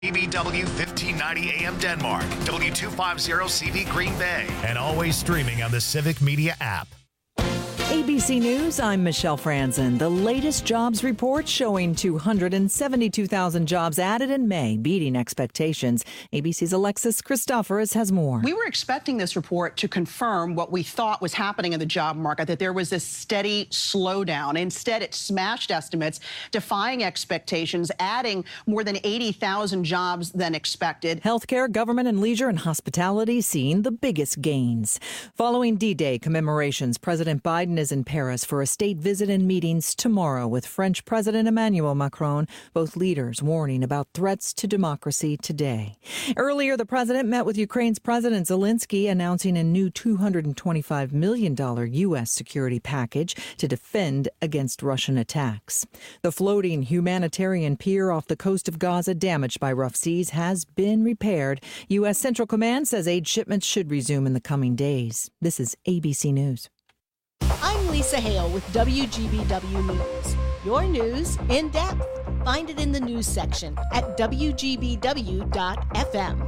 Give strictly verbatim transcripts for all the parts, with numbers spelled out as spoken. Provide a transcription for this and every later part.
E B W fifteen ninety A M Denmark, W two fifty C V Green Bay, and always streaming on the Civic Media app. A B C News, I'm Michelle Franzen. The latest jobs report showing two hundred seventy-two thousand jobs added in May, beating expectations. A B C's Alexis Christoforous has more. We were expecting this report to confirm what we thought was happening in the job market, that there was this steady slowdown. Instead, it smashed estimates, defying expectations, adding more than eighty thousand jobs than expected. Healthcare, government and leisure and hospitality seeing the biggest gains. Following D-Day commemorations, President Biden is in Paris for a state visit and meetings tomorrow with French President Emmanuel Macron, both leaders warning about threats to democracy today. Earlier, the president met with Ukraine's President Zelensky, announcing a new two hundred twenty-five million dollars U S security package to defend against Russian attacks. The floating humanitarian pier off the coast of Gaza, damaged by rough seas, has been repaired. U S Central Command says aid shipments should resume in the coming days. This is A B C News. I'm Lisa Hale with W G B W News. Your news in depth. Find it in the news section at W G B W dot F M.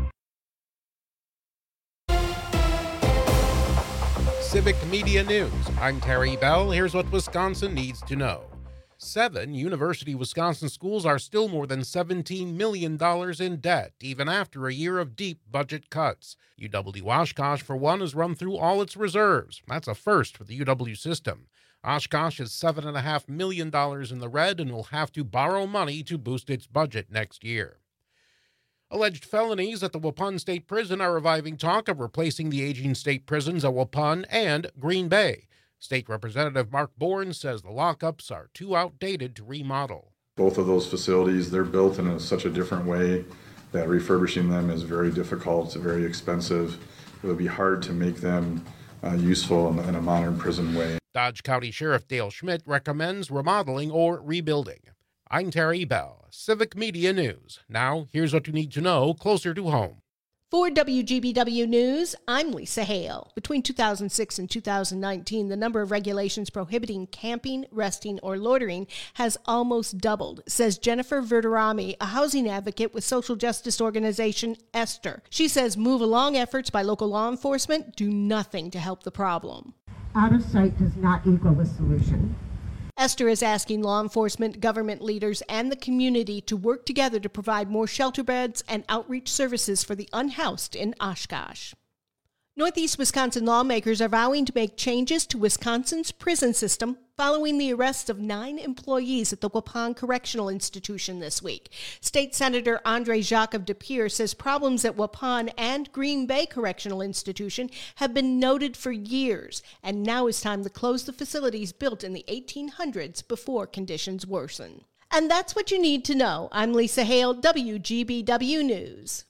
Civic Media News. I'm Terry Bell. Here's what Wisconsin needs to know. Seven University Wisconsin schools are still more than seventeen million dollars in debt, even after a year of deep budget cuts. U W Oshkosh, for one, has run through all its reserves. That's a first for the U W system. Oshkosh is seven point five million dollars in the red and will have to borrow money to boost its budget next year. Alleged felonies at the Waupun State Prison are reviving talk of replacing the aging state prisons at Waupun and Green Bay. State Representative Mark Bourne says the lockups are too outdated to remodel. Both of those facilities, they're built in a, such a different way that refurbishing them is very difficult, it's very expensive. It would be hard to make them uh, useful in, in a modern prison way. Dodge County Sheriff Dale Schmidt recommends remodeling or rebuilding. I'm Terry Bell, Civic Media News. Now, here's what you need to know closer to home. For W G B W News, I'm Lisa Hale. Between two thousand six and two thousand nineteen, the number of regulations prohibiting camping, resting, or loitering has almost doubled, says Jennifer Verderami, a housing advocate with social justice organization Esther. She says move-along efforts by local law enforcement do nothing to help the problem. Out of sight does not equal a solution. Esther is asking law enforcement, government leaders, and the community to work together to provide more shelter beds and outreach services for the unhoused in Oshkosh. Northeast Wisconsin lawmakers are vowing to make changes to Wisconsin's prison system following the arrest of nine employees at the Waupun Correctional Institution this week. State Senator Andre Jacques of De Pere says problems at Waupun and Green Bay Correctional Institution have been noted for years, and now is time to close the facilities built in the eighteen hundreds before conditions worsen. And that's what you need to know. I'm Lisa Hale, W G B W News.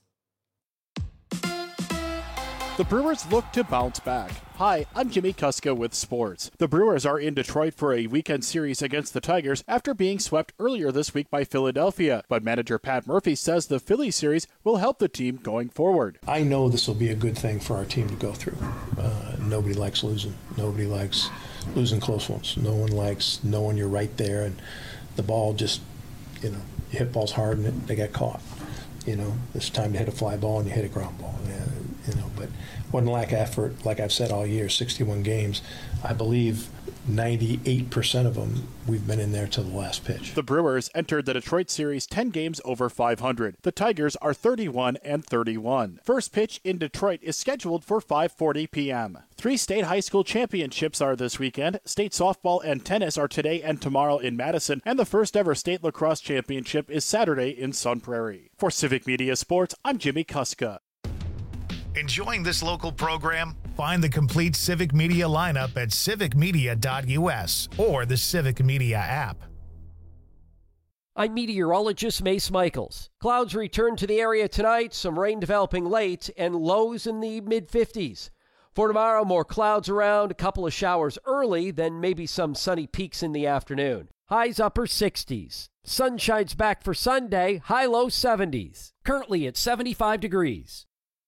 The Brewers look to bounce back. Hi, I'm Jimmy Kuska with sports. The Brewers are in Detroit for a weekend series against the Tigers after being swept earlier this week by Philadelphia. But manager Pat Murphy says the Phillies series will help the team going forward. I know this will be a good thing for our team to go through. Uh, nobody likes losing. Nobody likes losing close ones. No one likes knowing you're right there and the ball just, you know, you hit balls hard and it, they get caught. You know, it's time to hit a fly ball and you hit a ground ball. Yeah, you know, but one lack of effort, like I've said all year, sixty-one games. I believe ninety-eight percent of them, we've been in there till the last pitch. The Brewers entered the Detroit series ten games over five hundred. The Tigers are thirty-one and thirty-one. First pitch in Detroit is scheduled for five forty p.m. Three state high school championships are this weekend. State softball and tennis are today and tomorrow in Madison, and the first ever state lacrosse championship is Saturday in Sun Prairie. For Civic Media Sports, I'm Jimmy Kuska. Enjoying this local program? Find the complete Civic Media lineup at civic media dot u s or the Civic Media app. I'm meteorologist Mace Michaels. Clouds return to the area tonight, some rain developing late, and lows in the mid fifties. For tomorrow, more clouds around, a couple of showers early, then maybe some sunny peaks in the afternoon. Highs upper sixties. Sunshine's back for Sunday, high low seventies. Currently at seventy-five degrees.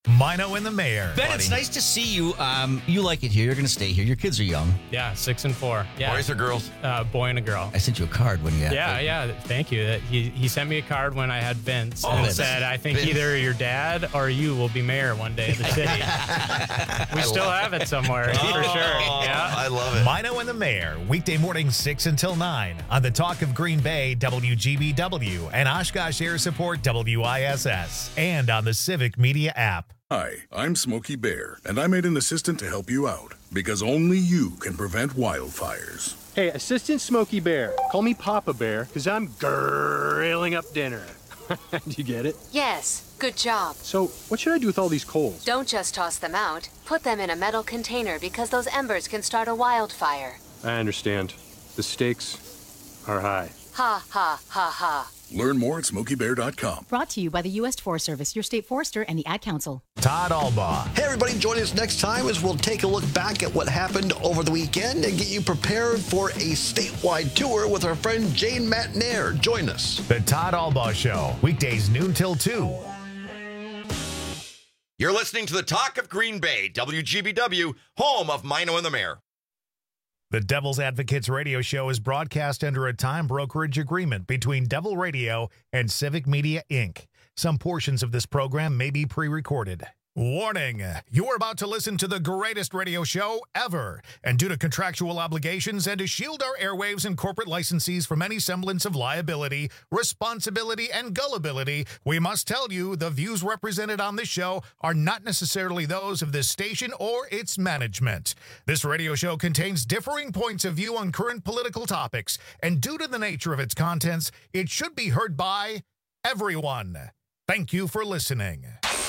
Mino and the Mayor. Ben, buddy. It's nice to see you. Um, you like it here. You're going to stay here. Your kids are young. Yeah, six and four. Yeah. Boys or girls? Uh, boy and a girl. I sent you a card when you had Yeah, yeah. Thank you. He he sent me a card when I had Vince Oh, and Vince. said, I think Vince. either your dad or you will be mayor one day of the city. We still have it somewhere, for sure. Yeah. I love it. Mino and the Mayor, weekday mornings six until nine on the Talk of Green Bay, W G B W, and Oshkosh Air Support, W I S S, and on the Civic Media app. Hi, I'm Smokey Bear, and I made an assistant to help you out, because only you can prevent wildfires. Hey, Assistant Smokey Bear. Call me Papa Bear, because I'm grilling up dinner. Do you get it? Yes, good job. So, what should I do with all these coals? Don't just toss them out. Put them in a metal container because those embers can start a wildfire. I understand. The stakes are high. Ha, ha, ha, ha. Learn more at smokey bear dot com. Brought to you by the U S Forest Service, your state forester, and the Ad Council. Todd Albaugh. Hey, everybody, join us next time as we'll take a look back at what happened over the weekend and get you prepared for a statewide tour with our friend Jane Matnair. Join us. The Todd Albaugh Show, weekdays noon till two. You're listening to the Talk of Green Bay, W G B W, home of Mino and the Mayor. The Devil's Advocates radio show is broadcast under a time brokerage agreement between Devil Radio and Civic Media, Incorporated. Some portions of this program may be pre-recorded. Warning, you're about to listen to the greatest radio show ever. And due to contractual obligations and to shield our airwaves and corporate licensees from any semblance of liability, responsibility, and gullibility, we must tell you the views represented on this show are not necessarily those of this station or its management. This radio show contains differing points of view on current political topics, and due to the nature of its contents, it should be heard by everyone. Thank you for listening.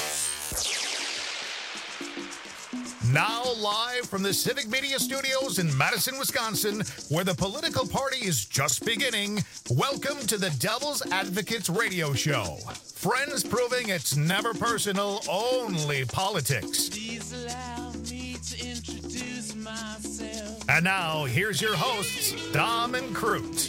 Now live from the Civic Media Studios in Madison, Wisconsin, where the political party is just beginning, welcome to the Devil's Advocates radio show. Friends proving it's never personal, only politics. Please allow me to introduce myself. And now, here's your hosts, Dom and Crute.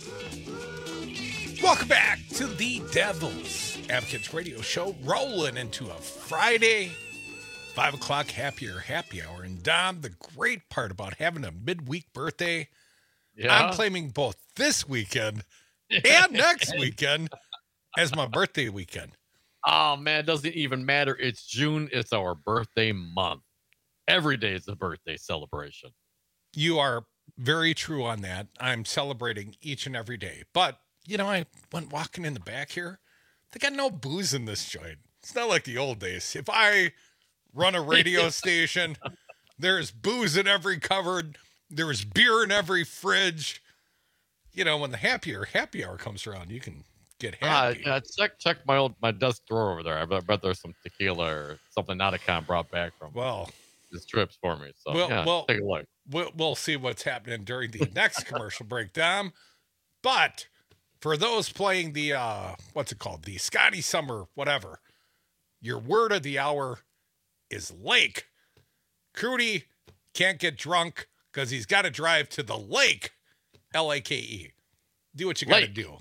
Welcome back to the Devil's Advocates radio show, rolling into a Friday. Five o'clock happier happy hour. And Dom, the great part about having a midweek birthday, yeah. I'm claiming both this weekend and next weekend as my birthday weekend. Oh, man, it doesn't even matter. It's June. It's our birthday month. Every day is a birthday celebration. You are very true on that. I'm celebrating each and every day. But, you know, I went walking in the back here. They got no booze in this joint. It's not like the old days. If I run a radio station, there's booze in every cupboard, there's beer in every fridge. You know, when the happier happy hour comes around, you can get happy. Uh, yeah, check check my old my desk drawer over there. I bet, I bet there's some tequila or something Nauticon brought back from well his trips for me. So we'll, yeah, we'll, take a look. We'll, we'll see what's happening during the next commercial break, Dom. But for those playing the uh, what's it called, the Scotty Summer whatever, your word of the hour is lake. Crudy can't get drunk because he's got to drive to the lake. L A K E. Do what you got to do.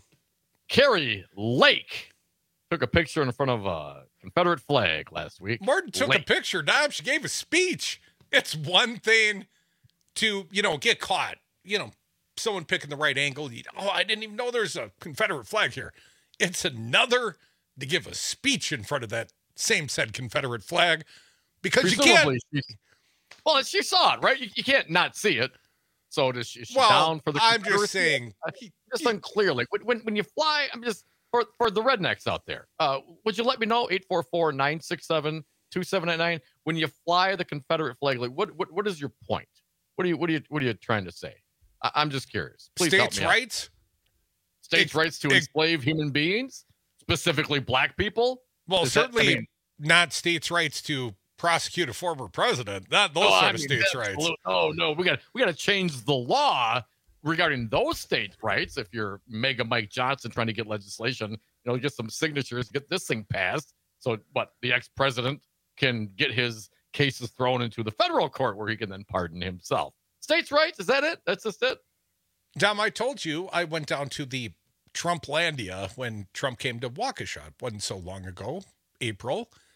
Carrie Lake took a picture in front of a Confederate flag last week. Martin took lake. a picture, Dom. She gave a speech. It's one thing to, you know, get caught. You know, someone picking the right angle. You, oh, I didn't even know there's a Confederate flag here. It's another to give a speech in front of that same said Confederate flag. Because you can't. Well, she saw it, right? You, you can't not see it. So is she, is she well, down for the I'm just saying. Just unclear. Like, when, when you fly, I'm just, for, for the rednecks out there, uh, would you let me know, eight four four, nine six seven, two seven nine nine, when you fly the Confederate flag, like, what, what, what is your point? What are you, what are you, what are you trying to say? I, I'm just curious. Please States' help me rights? Out. States' it, rights to it, enslave human beings, specifically black people? Well, is certainly that, I mean, not states' rights to prosecute a former president. Not those oh, sort I of mean, states' rights. Oh no, we got we got to change the law regarding those states' rights. If you're Mega Mike Johnson trying to get legislation, you know, get some signatures, get this thing passed, so what the ex-president can get his cases thrown into the federal court where he can then pardon himself. States' rights, is that it? That's just it. Dom, I told you I went down to the Trumplandia when Trump came to Waukesha. It wasn't so long ago, April.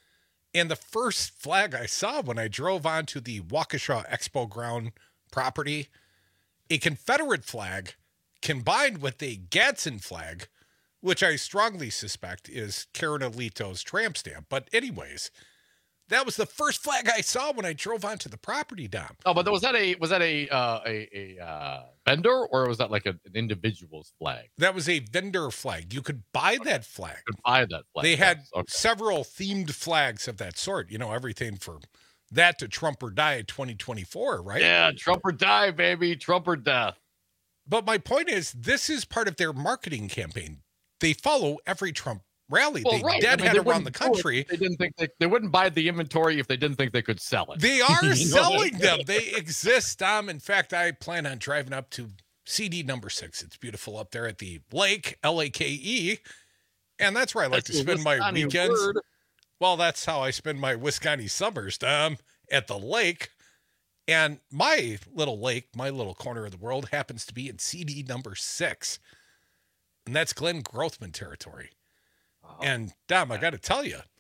And the first flag I saw when I drove onto the Waukesha Expo Ground property, a Confederate flag combined with a Gadsden flag, which I strongly suspect is Karen Alito's tramp stamp. But anyways, that was the first flag I saw when I drove onto the property, Dom. Oh, but was that a was that a uh, a, a uh, vendor, or was that like a, an individual's flag? That was a vendor flag. You could buy okay. that flag. You could buy that flag. They had yes. okay. several themed flags of that sort. You know, everything from that to Trump or Die twenty twenty-four, right? Yeah, Trump or die, baby. Trump or death. But my point is, this is part of their marketing campaign. They follow every Trump rally. Well, they right. deadhead I mean, they around the country. They didn't think they, they wouldn't buy the inventory if they didn't think they could sell it. They are you know selling them. They exist, Dom. In fact, I plan on driving up to C D number six. It's beautiful up there at the lake, L A K E. And that's where I like that's to spend my weekends. Word. Well, that's how I spend my Wisconsin summers, Dom, at the lake. And my little lake, my little corner of the world, happens to be in C D number six. And that's Glenn Grothman territory. Oh, and, Dom, I got to tell you,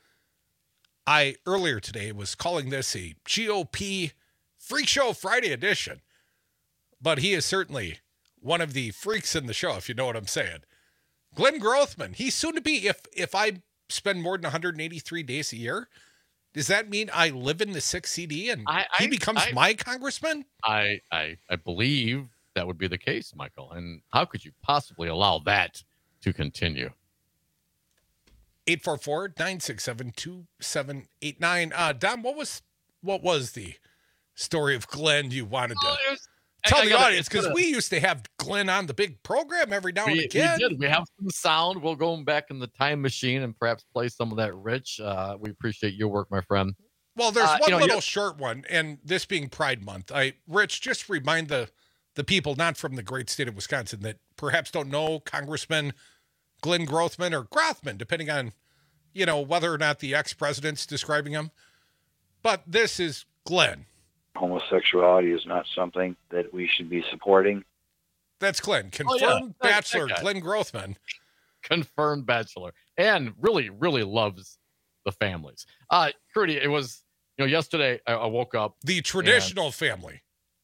I earlier today was calling this a G O P Freak Show Friday edition. But he is certainly one of the freaks in the show, if you know what I'm saying. Glenn Grothman, he's soon to be, if if I spend more than one hundred eighty-three days a year, does that mean I live in the sixth C D and I, he I, becomes I, my congressman? I, I I believe that would be the case, Michael. And how could you possibly allow that to continue? eight four four, nine six seven, two seven eight nine. Uh, Dom, what was what was the story of Glenn you wanted to... Oh, Tell I the gotta, audience, because we used to have Glenn on the big program every now and we, again. We did. We have some sound. We'll go back in the time machine and perhaps play some of that, Rich. Uh, we appreciate your work, my friend. Well, there's uh, one you know, little yeah. short one, and this being Pride Month, I Rich, just remind the the people not from the great state of Wisconsin that perhaps don't know Congressman Glenn Grothman or Grothman, depending on, you know, whether or not the ex-president's describing him. But this is Glenn. Homosexuality is not something that we should be supporting. That's Glenn, confirmed oh, yeah. bachelor that Glenn Grothman. Confirmed bachelor. And really, really loves the families. Uh, Crudy, it was, you know, yesterday I, I woke up. The traditional and... family.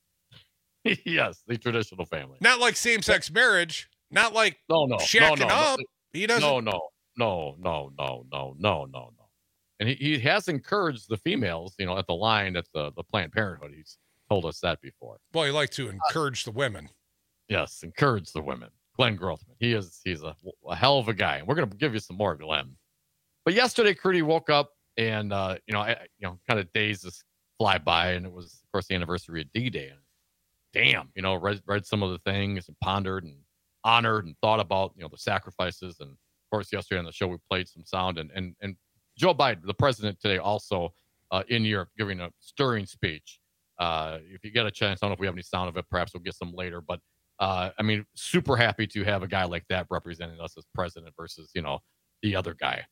Yes, the traditional family. Not like same-sex marriage. Not like no, no, shacking no, no, up. No, he doesn't. No, no, no, no, no, no, no, no, no. And he, he has encouraged the females, you know, at the line at the, the Planned Parenthood. He's told us that before. Well, he likes to encourage uh, the women. Yes, encourage the women. Glenn Grothman. He is he's a, a hell of a guy. And we're going to give you some more, Glenn. But yesterday, Crudy woke up and, uh, you know, I, you know, kind of days just fly by. And it was, of course, the anniversary of D-Day. And damn, you know, read, read some of the things and pondered and honored and thought about, you know, the sacrifices. And, of course, yesterday on the show, we played some sound. And, and, and Joe Biden, the president today, also uh, in Europe, giving a stirring speech. Uh, if you get a chance, I don't know if we have any sound of it. Perhaps we'll get some later. But, uh, I mean, super happy to have a guy like that representing us as president versus, you know, the other guy.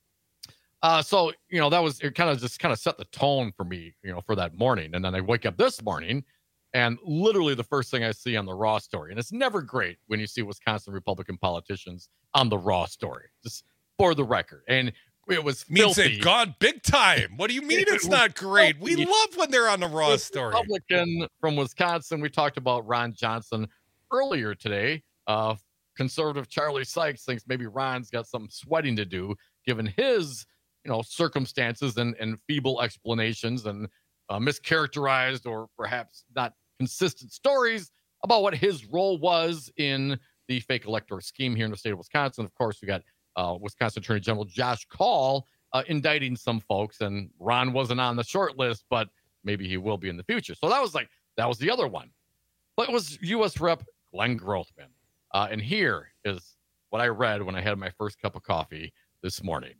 Uh, so, you know, that was, it kind of just kind of set the tone for me, you know, for that morning. And then I wake up this morning and literally the first thing I see on the Raw story, and it's never great when you see Wisconsin Republican politicians on the Raw story, just for the record. And it was means filthy. They've gone big time. What do you mean it it's not great? Filthy. We love when they're on the Raw story. Republican from Wisconsin. We talked about Ron Johnson earlier today. Uh, conservative Charlie Sykes thinks maybe Ron's got some sweating to do, given his, you know, circumstances and, and feeble explanations and uh, mischaracterized or perhaps not consistent stories about what his role was in the fake electoral scheme here in the state of Wisconsin. Of course, we got Uh, Wisconsin Attorney General Josh Kaul uh, indicting some folks, and Ron wasn't on the short list, but maybe he will be in the future. So that was like, that was the other one. But it was U S Rep Glenn Grothman. Uh, and here is what I read when I had my first cup of coffee this morning.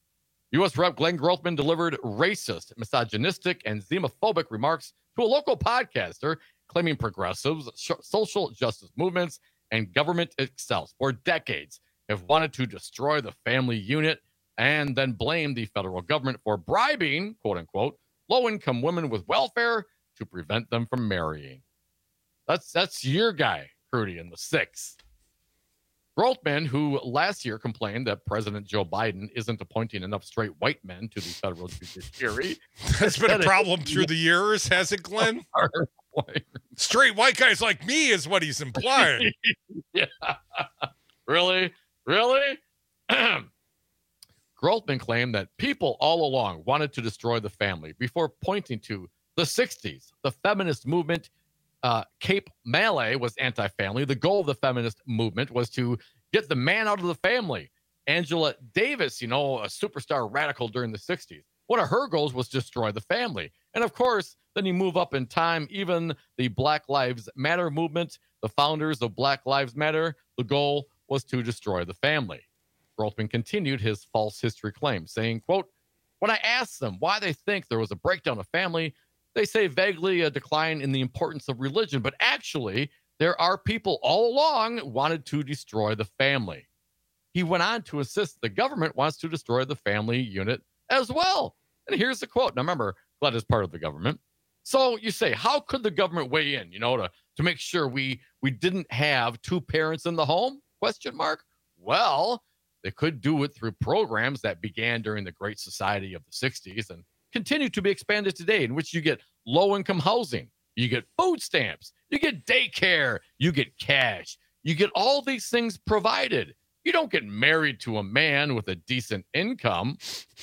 U S Rep Glenn Grothman delivered racist, misogynistic, and xenophobic remarks to a local podcaster claiming progressives, sh- social justice movements, and government itself for decades have wanted to destroy the family unit and then blame the federal government for bribing, quote unquote, low-income women with welfare to prevent them from marrying. That's that's your guy, Crudy, in the six. Grothman, who last year complained that President Joe Biden isn't appointing enough straight white men to the federal judiciary. That's been a problem through the years, has it, Glenn? Straight white guys like me is what he's implying. Yeah. Really? Really? Grothman claimed that people all along wanted to destroy the family before pointing to the sixties. The feminist movement, uh, Cape Malay, was anti-family. The goal of the feminist movement was to get the man out of the family. Angela Davis, you know, a superstar radical during the sixties. One of her goals was to destroy the family. And of course, then you move up in time, even the Black Lives Matter movement, the founders of Black Lives Matter, the goal was to destroy the family. Grothman continued his false history claim, saying, quote, when I asked them why they think there was a breakdown of family, they say vaguely a decline in the importance of religion, but actually there are people all along who wanted to destroy the family. He went on to insist the government wants to destroy the family unit as well. And here's the quote. Now remember, Glenn is part of the government. So you say, how could the government weigh in, you know, to, to make sure we, we didn't have two parents in the home? Question mark. Well, they could do it through programs that began during the Great Society of the sixties and continue to be expanded today, in which you get low-income housing, you get food stamps, you get daycare, you get cash, you get all these things provided. You don't get married to a man with a decent income.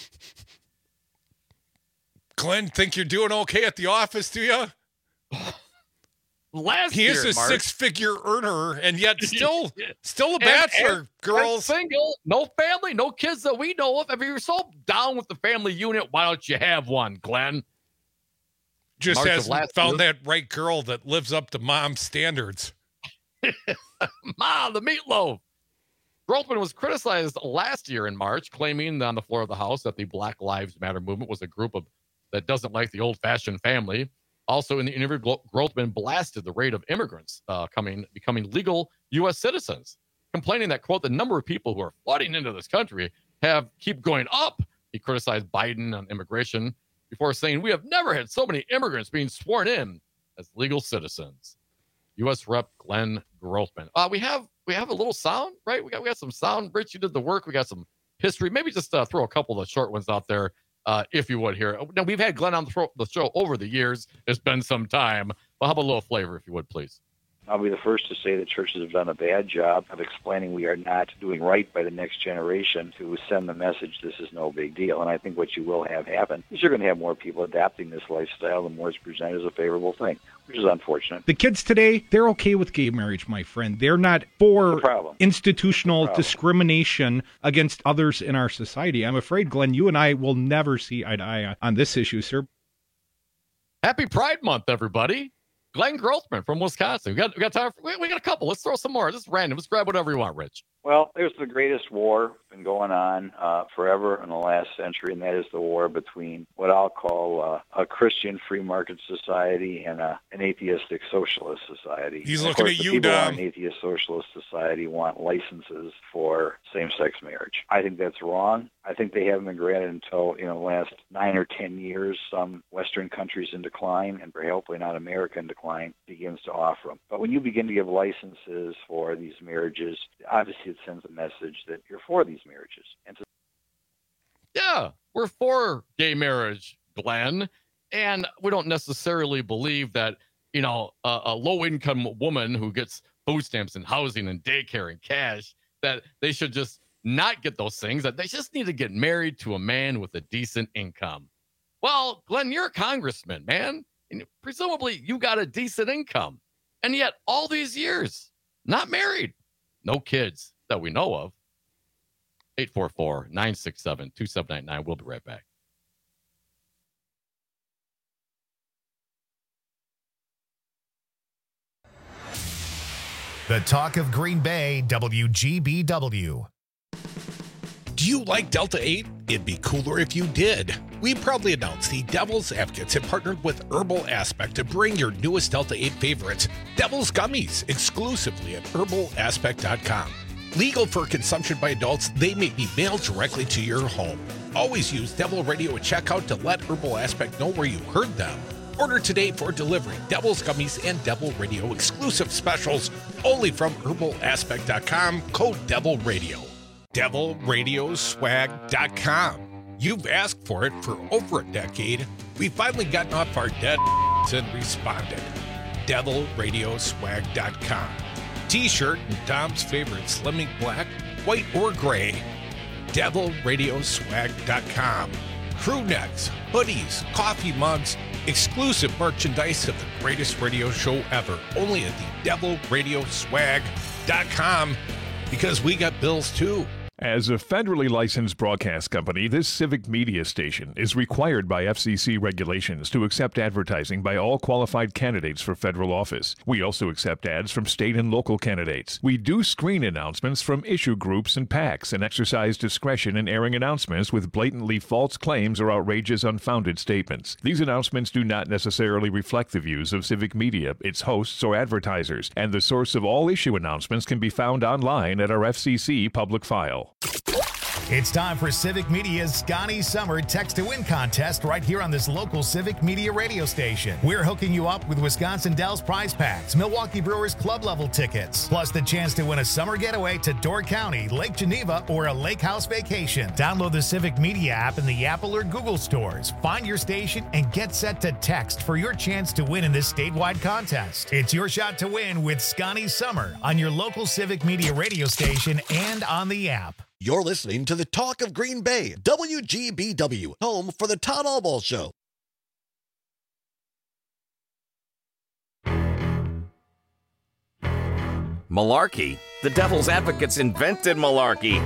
Glenn, think you're doing okay at the office, do you? Last he year, is a Mark, six-figure earner, and yet still, still a and- bachelor. and- girls, and single, no family, no kids that we know of. If you're so down with the family unit, why don't you have one, Glenn? just March of hasn't last found year. that right girl that lives up to mom's standards. Ma, the meatloaf. Grothman was criticized last year in March, claiming on the floor of the House that the Black Lives Matter movement was a group of that doesn't like the old-fashioned family. Also, in the interview, Gro- Grothman blasted the rate of immigrants uh, coming becoming legal U S citizens, complaining that, quote, the number of people who are flooding into this country have keep going up. He criticized Biden on immigration before saying, we have never had so many immigrants being sworn in as legal citizens. U S Rep Glenn Grothman. Uh, we have we have a little sound, right? We got we got some sound. Rich, you did the work. We got some history. Maybe just uh, throw a couple of the short ones out there, uh, if you would here. Now, we've had Glenn on the, fro- the show over the years. It's been some time. Well, how about a little flavor, if you would, please? I'll be the first to say that churches have done a bad job of explaining we are not doing right by the next generation to send the message this is no big deal. And I think what you will have happen is you're going to have more people adapting this lifestyle, the more it's presented as a favorable thing, which is unfortunate. The kids today, they're okay with gay marriage, my friend. They're not for institutional discrimination against others in our society. I'm afraid, Glenn, you and I will never see eye to eye on this issue, sir. Happy Pride Month, everybody. Glenn Grothman from Wisconsin. We got we got time for, we, we got a couple. Let's throw some more. This is random. Let's grab whatever you want, Rich. Well, there's the greatest war been going on uh, forever in the last century, and that is the war between what I'll call uh, a Christian free market society and a, an atheistic socialist society. He's And of looking course, at the you, people Dom. in an atheist socialist society want licenses for same-sex marriage. I think that's wrong. I think they haven't been granted until, you know, the last nine or ten years. Some Western countries in decline, and hopefully not America in decline, begins to offer them. But when you begin to give licenses for these marriages, obviously it sends a message that you're for these marriages. And to Yeah, we're for gay marriage, Glenn. And we don't necessarily believe that, you know, a, a low-income woman who gets food stamps and housing and daycare and cash, that they should just not get those things, that they just need to get married to a man with a decent income. Well, Glenn, you're a congressman, man. And presumably you got a decent income. And yet all these years, not married, no kids that we know of. eight four four, nine six seven, two seven nine nine. We'll be right back. The talk of Green Bay, W G B W. Do you like Delta eight? It'd be cooler if you did. We proudly announce the Devil's Advocates have partnered with Herbal Aspect to bring your newest Delta eight favorites, Devil's Gummies, exclusively at herbal aspect dot com. Legal for consumption by adults, they may be mailed directly to your home. Always use Devil Radio at checkout to let Herbal Aspect know where you heard them. Order today for delivery. Devil's Gummies and Devil Radio exclusive specials only from herbal aspect dot com. Code Devil Radio. devil radio swag dot com. You've asked for it for over a decade. We've finally gotten off our dead and responded. devil radio swag dot com. T-shirt and Dom's favorite Slimming Black, white or gray. devil radio swag dot com. Crew necks, hoodies, coffee mugs, exclusive merchandise of the greatest radio show ever. Only at the devil radio swag dot com, because we got bills too. As a federally licensed broadcast company, this civic media station is required by F C C regulations to accept advertising by all qualified candidates for federal office. We also accept ads from state and local candidates. We do screen announcements from issue groups and PACs and exercise discretion in airing announcements with blatantly false claims or outrageous, unfounded statements. These announcements do not necessarily reflect the views of civic media, its hosts, or advertisers, and the source of all issue announcements can be found online at our F C C public file. It's time for Civic Media's Scotty Summer Text to Win contest right here on this local Civic Media radio station. We're hooking you up with Wisconsin Dells prize packs, Milwaukee Brewers club level tickets, plus the chance to win a summer getaway to Door County, Lake Geneva, or a lake house vacation. Download the Civic Media app in the Apple or Google stores. Find your station and get set to text for your chance to win in this statewide contest. It's your shot to win with Scotty Summer on your local Civic Media radio station and on the app. You're listening to the Talk of Green Bay, W G B W, home for the Todd Albaugh Show. Malarkey. The Devil's Advocates invented malarkey.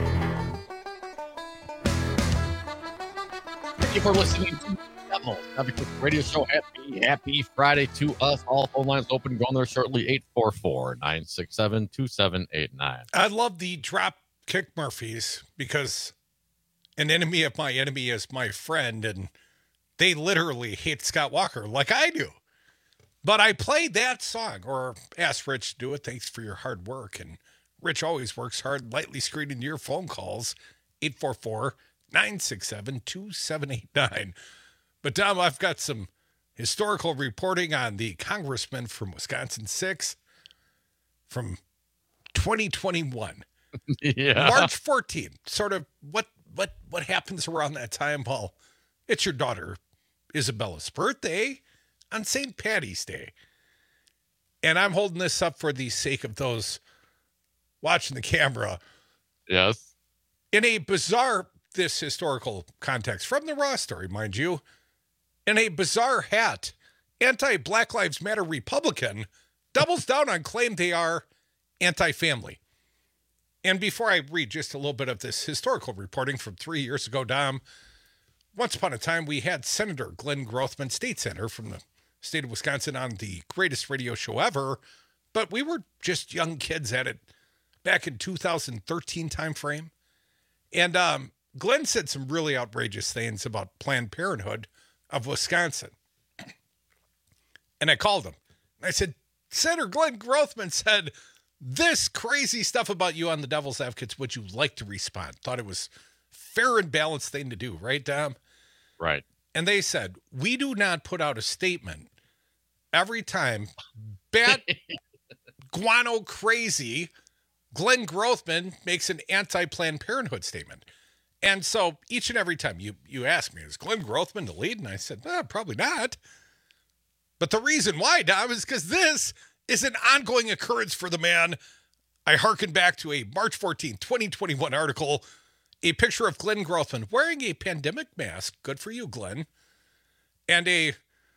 Thank you for listening to Devil's Advocates Radio Show. Happy, happy Friday to us. All phone lines open. Go on there shortly. eight four four, nine six seven, two seven eight nine. I love the drop kick Murphys because an enemy of my enemy is my friend, and they literally hate Scott Walker like I do. But I played that song, or asked Rich to do it. Thanks for your hard work. And Rich always works hard, lightly screening your phone calls. eight four four, nine six seven, two seven eight nine. But Dom, I've got some historical reporting on the congressman from Wisconsin six from twenty twenty-one. Yeah. March fourteenth, sort of what what what happens around that time, Paul? It's your daughter Isabella's birthday on Saint Patty's Day. And I'm holding this up for the sake of those watching the camera. Yes. In a bizarre, this historical context, from the Raw story, mind you, in a bizarre hat, anti-Black Lives Matter Republican doubles down on claim they are anti-family. And before I read just a little bit of this historical reporting from three years ago, Dom, once upon a time, we had Senator Glenn Grothman, state senator from the state of Wisconsin, on the greatest radio show ever, but we were just young kids at it back in two thousand thirteen timeframe. And um, Glenn said some really outrageous things about Planned Parenthood of Wisconsin. And I called him. I said, Senator Glenn Grothman said this crazy stuff about you on the Devil's Advocates. Would you like to respond? Thought it was fair and balanced thing to do, right, Dom? Right. And they said, we do not put out a statement every time bat guano crazy Glenn Grothman makes an anti-Planned Parenthood statement. And so each and every time you, you ask me, is Glenn Grothman the lead? And I said, eh, probably not. But the reason why, Dom, is because this is an ongoing occurrence for the man. I hearken back to a March fourteenth, twenty twenty-one article, a picture of Glenn Grothman wearing a pandemic mask. Good for you, Glenn. And a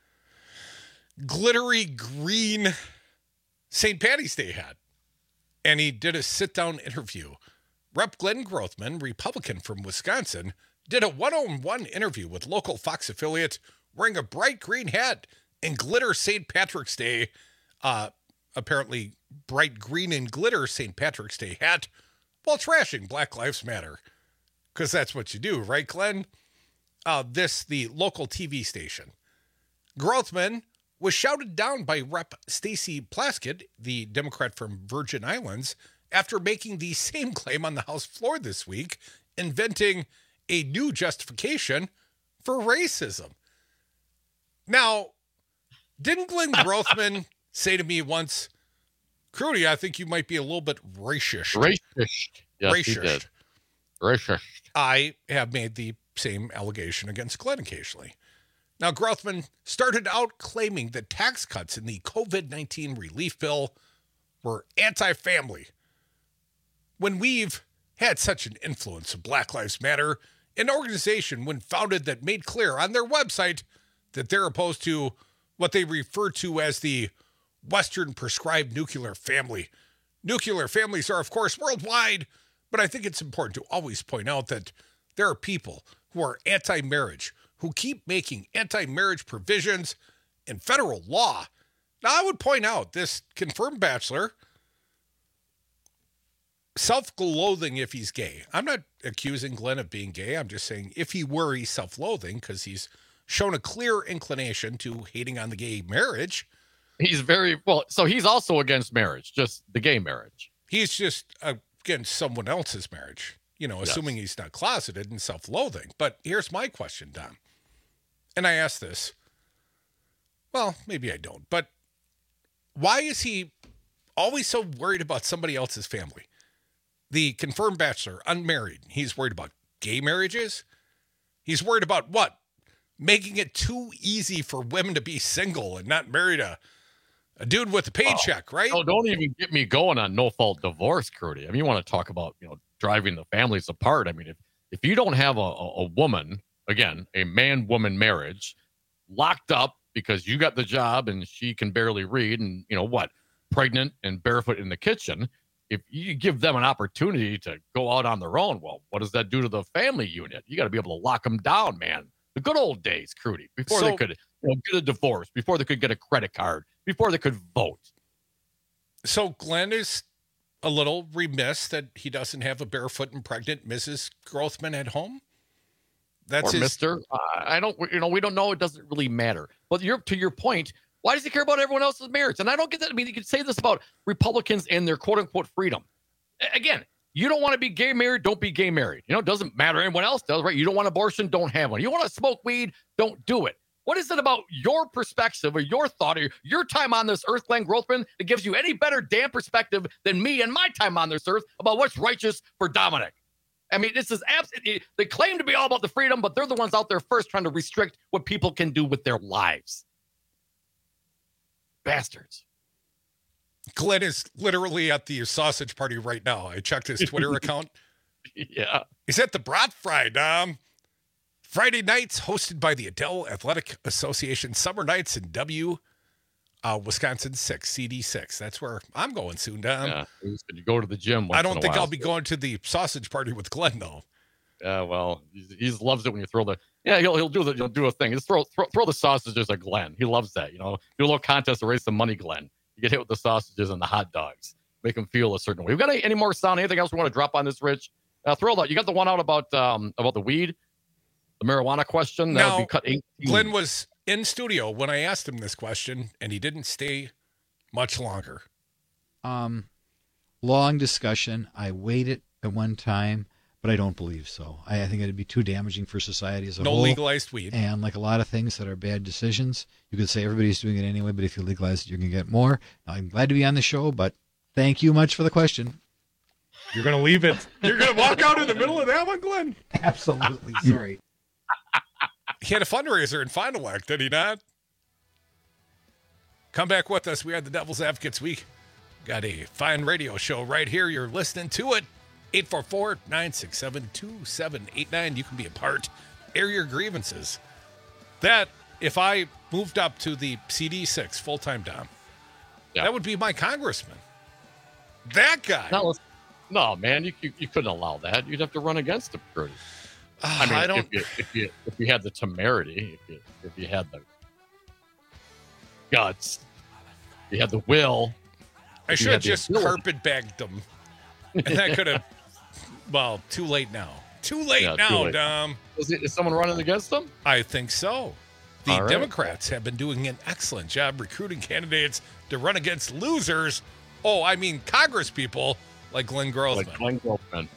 glittery green Saint Patty's Day hat. And he did a sit-down interview. Representative Glenn Grothman, Republican from Wisconsin, did a one-on-one interview with local Fox affiliate wearing a bright green hat and glitter Saint Patrick's Day, uh, apparently bright green and glitter Saint Patrick's Day hat, while trashing Black Lives Matter. Because that's what you do, right, Glenn? Uh, this, the local T V station. Grothman was shouted down by Representative Stacey Plaskett, the Democrat from Virgin Islands, after making the same claim on the House floor this week, inventing a new justification for racism. Now, Didn't Glenn Grothman say to me once, Crudy, I think you might be a little bit racist. Racist. Yes, racist. he did. Racist. I have made the same allegation against Glenn occasionally. Now, Grothman started out claiming that tax cuts in the COVID nineteen relief bill were anti-family. When we've had such an influence of Black Lives Matter, an organization when founded that made clear on their website that they're opposed to what they refer to as the Western prescribed nuclear family. Nuclear families are, of course, worldwide, but I think it's important to always point out that there are people who are anti-marriage, who keep making anti-marriage provisions in federal law. Now, I would point out this confirmed bachelor, self-loathing if he's gay. I'm not accusing Glenn of being gay. I'm just saying if he were, he's self-loathing because he's shown a clear inclination to hating on the gay marriage. He's very, well, so he's also against marriage, just the gay marriage. He's just against someone else's marriage, you know, assuming yes. he's not closeted and self-loathing. But here's my question, Dom. And I ask this. Well, maybe I don't, but why is he always so worried about somebody else's family? The confirmed bachelor, unmarried, he's worried about gay marriages. He's worried about what? Making it too easy for women to be single and not marry a, a dude with a paycheck, oh, right? Oh, don't even get me going on no-fault divorce, Crudy. I mean, you want to talk about, you know, driving the families apart. I mean, if, if you don't have a, a, a woman, again, a man-woman marriage, locked up because you got the job and she can barely read and, you know, what, pregnant and barefoot in the kitchen, if you give them an opportunity to go out on their own, well, what does that do to the family unit? You got to be able to lock them down, man. The good old days, Crudy, before so, they could you know, get a divorce, before they could get a credit card, before they could vote. So Glenn is a little remiss that he doesn't have a barefoot and pregnant Missus Grothman at home. That's or his... Mister Uh, I don't, you know, we don't know. It doesn't really matter. But you're, to your point, why does he care about everyone else's marriage? And I don't get that. I mean, you could say this about Republicans and their quote unquote freedom. Again, you don't want to be gay married, don't be gay married. You know, it doesn't matter. Anyone else does, right? You don't want abortion, don't have one. You want to smoke weed, don't do it. What is it about your perspective or your thought or your time on this earth, Glenn Grothman, that gives you any better damn perspective than me and my time on this earth about what's righteous for Dominic? I mean, this is absolutely, they claim to be all about the freedom, but they're the ones out there first trying to restrict what people can do with their lives. Bastards. Glenn is literally at the sausage party right now. I checked his Twitter account. Yeah. He's at the Brat Fry, Dom. Friday nights hosted by the Adele Athletic Association. Summer nights in W, uh, Wisconsin six, C D six. That's where I'm going soon, Dom. Yeah. You go to the gym once I don't in a think while. I'll be going to the sausage party with Glenn, though. Yeah, well, he loves it when you throw the. Yeah, he'll he'll do the he'll do a thing. Just throw throw, throw the sausages at Glenn. He loves that. You know, do a little contest to raise some money, Glenn. You get hit with the sausages and the hot dogs. Make him feel a certain way. We've got any, any more sound? Anything else we want to drop on this, Rich? Uh, throw that. You got the one out about um about the weed, the marijuana question. That now, would be cut eighteen. Glenn was in studio when I asked him this question, and he didn't stay much longer. Um, long discussion. I weighed it at one time, but I don't believe so. I, I think it'd be too damaging for society as a no whole. No legalized weed. And like a lot of things that are bad decisions, you could say everybody's doing it anyway, but if you legalize it, you can get more. Now, I'm glad to be on the show, but thank you much for the question. You're going to leave it. You're going to walk out in the middle of that one, Glenn? Absolutely. Sorry. He had a fundraiser in Fond du Lac, did he not? Come back with us. We are the Devil's Advocates Week. Got a fine radio show right here. You're listening to it. eight four four, nine six seven, two seven eight nine. You can be a part. Air your grievances. That, if I moved up to the C D six full-time Dom, yeah. that would be my congressman. That guy. No, no man, you, you you couldn't allow that. You'd have to run against him, Curtis. Uh, I mean, I don't... if, you, if, you, if you had the temerity, if you, if you had the guts, you had the will. I should have just carpet-bagged them. And that could have... Well, too late now. Too late yeah, now, too late. Dom. Is, it, is someone running against them? I think so. The All right. Democrats have been doing an excellent job recruiting candidates to run against losers. Oh, I mean Congress people like Glenn Grothman. Like Glenn Grothman.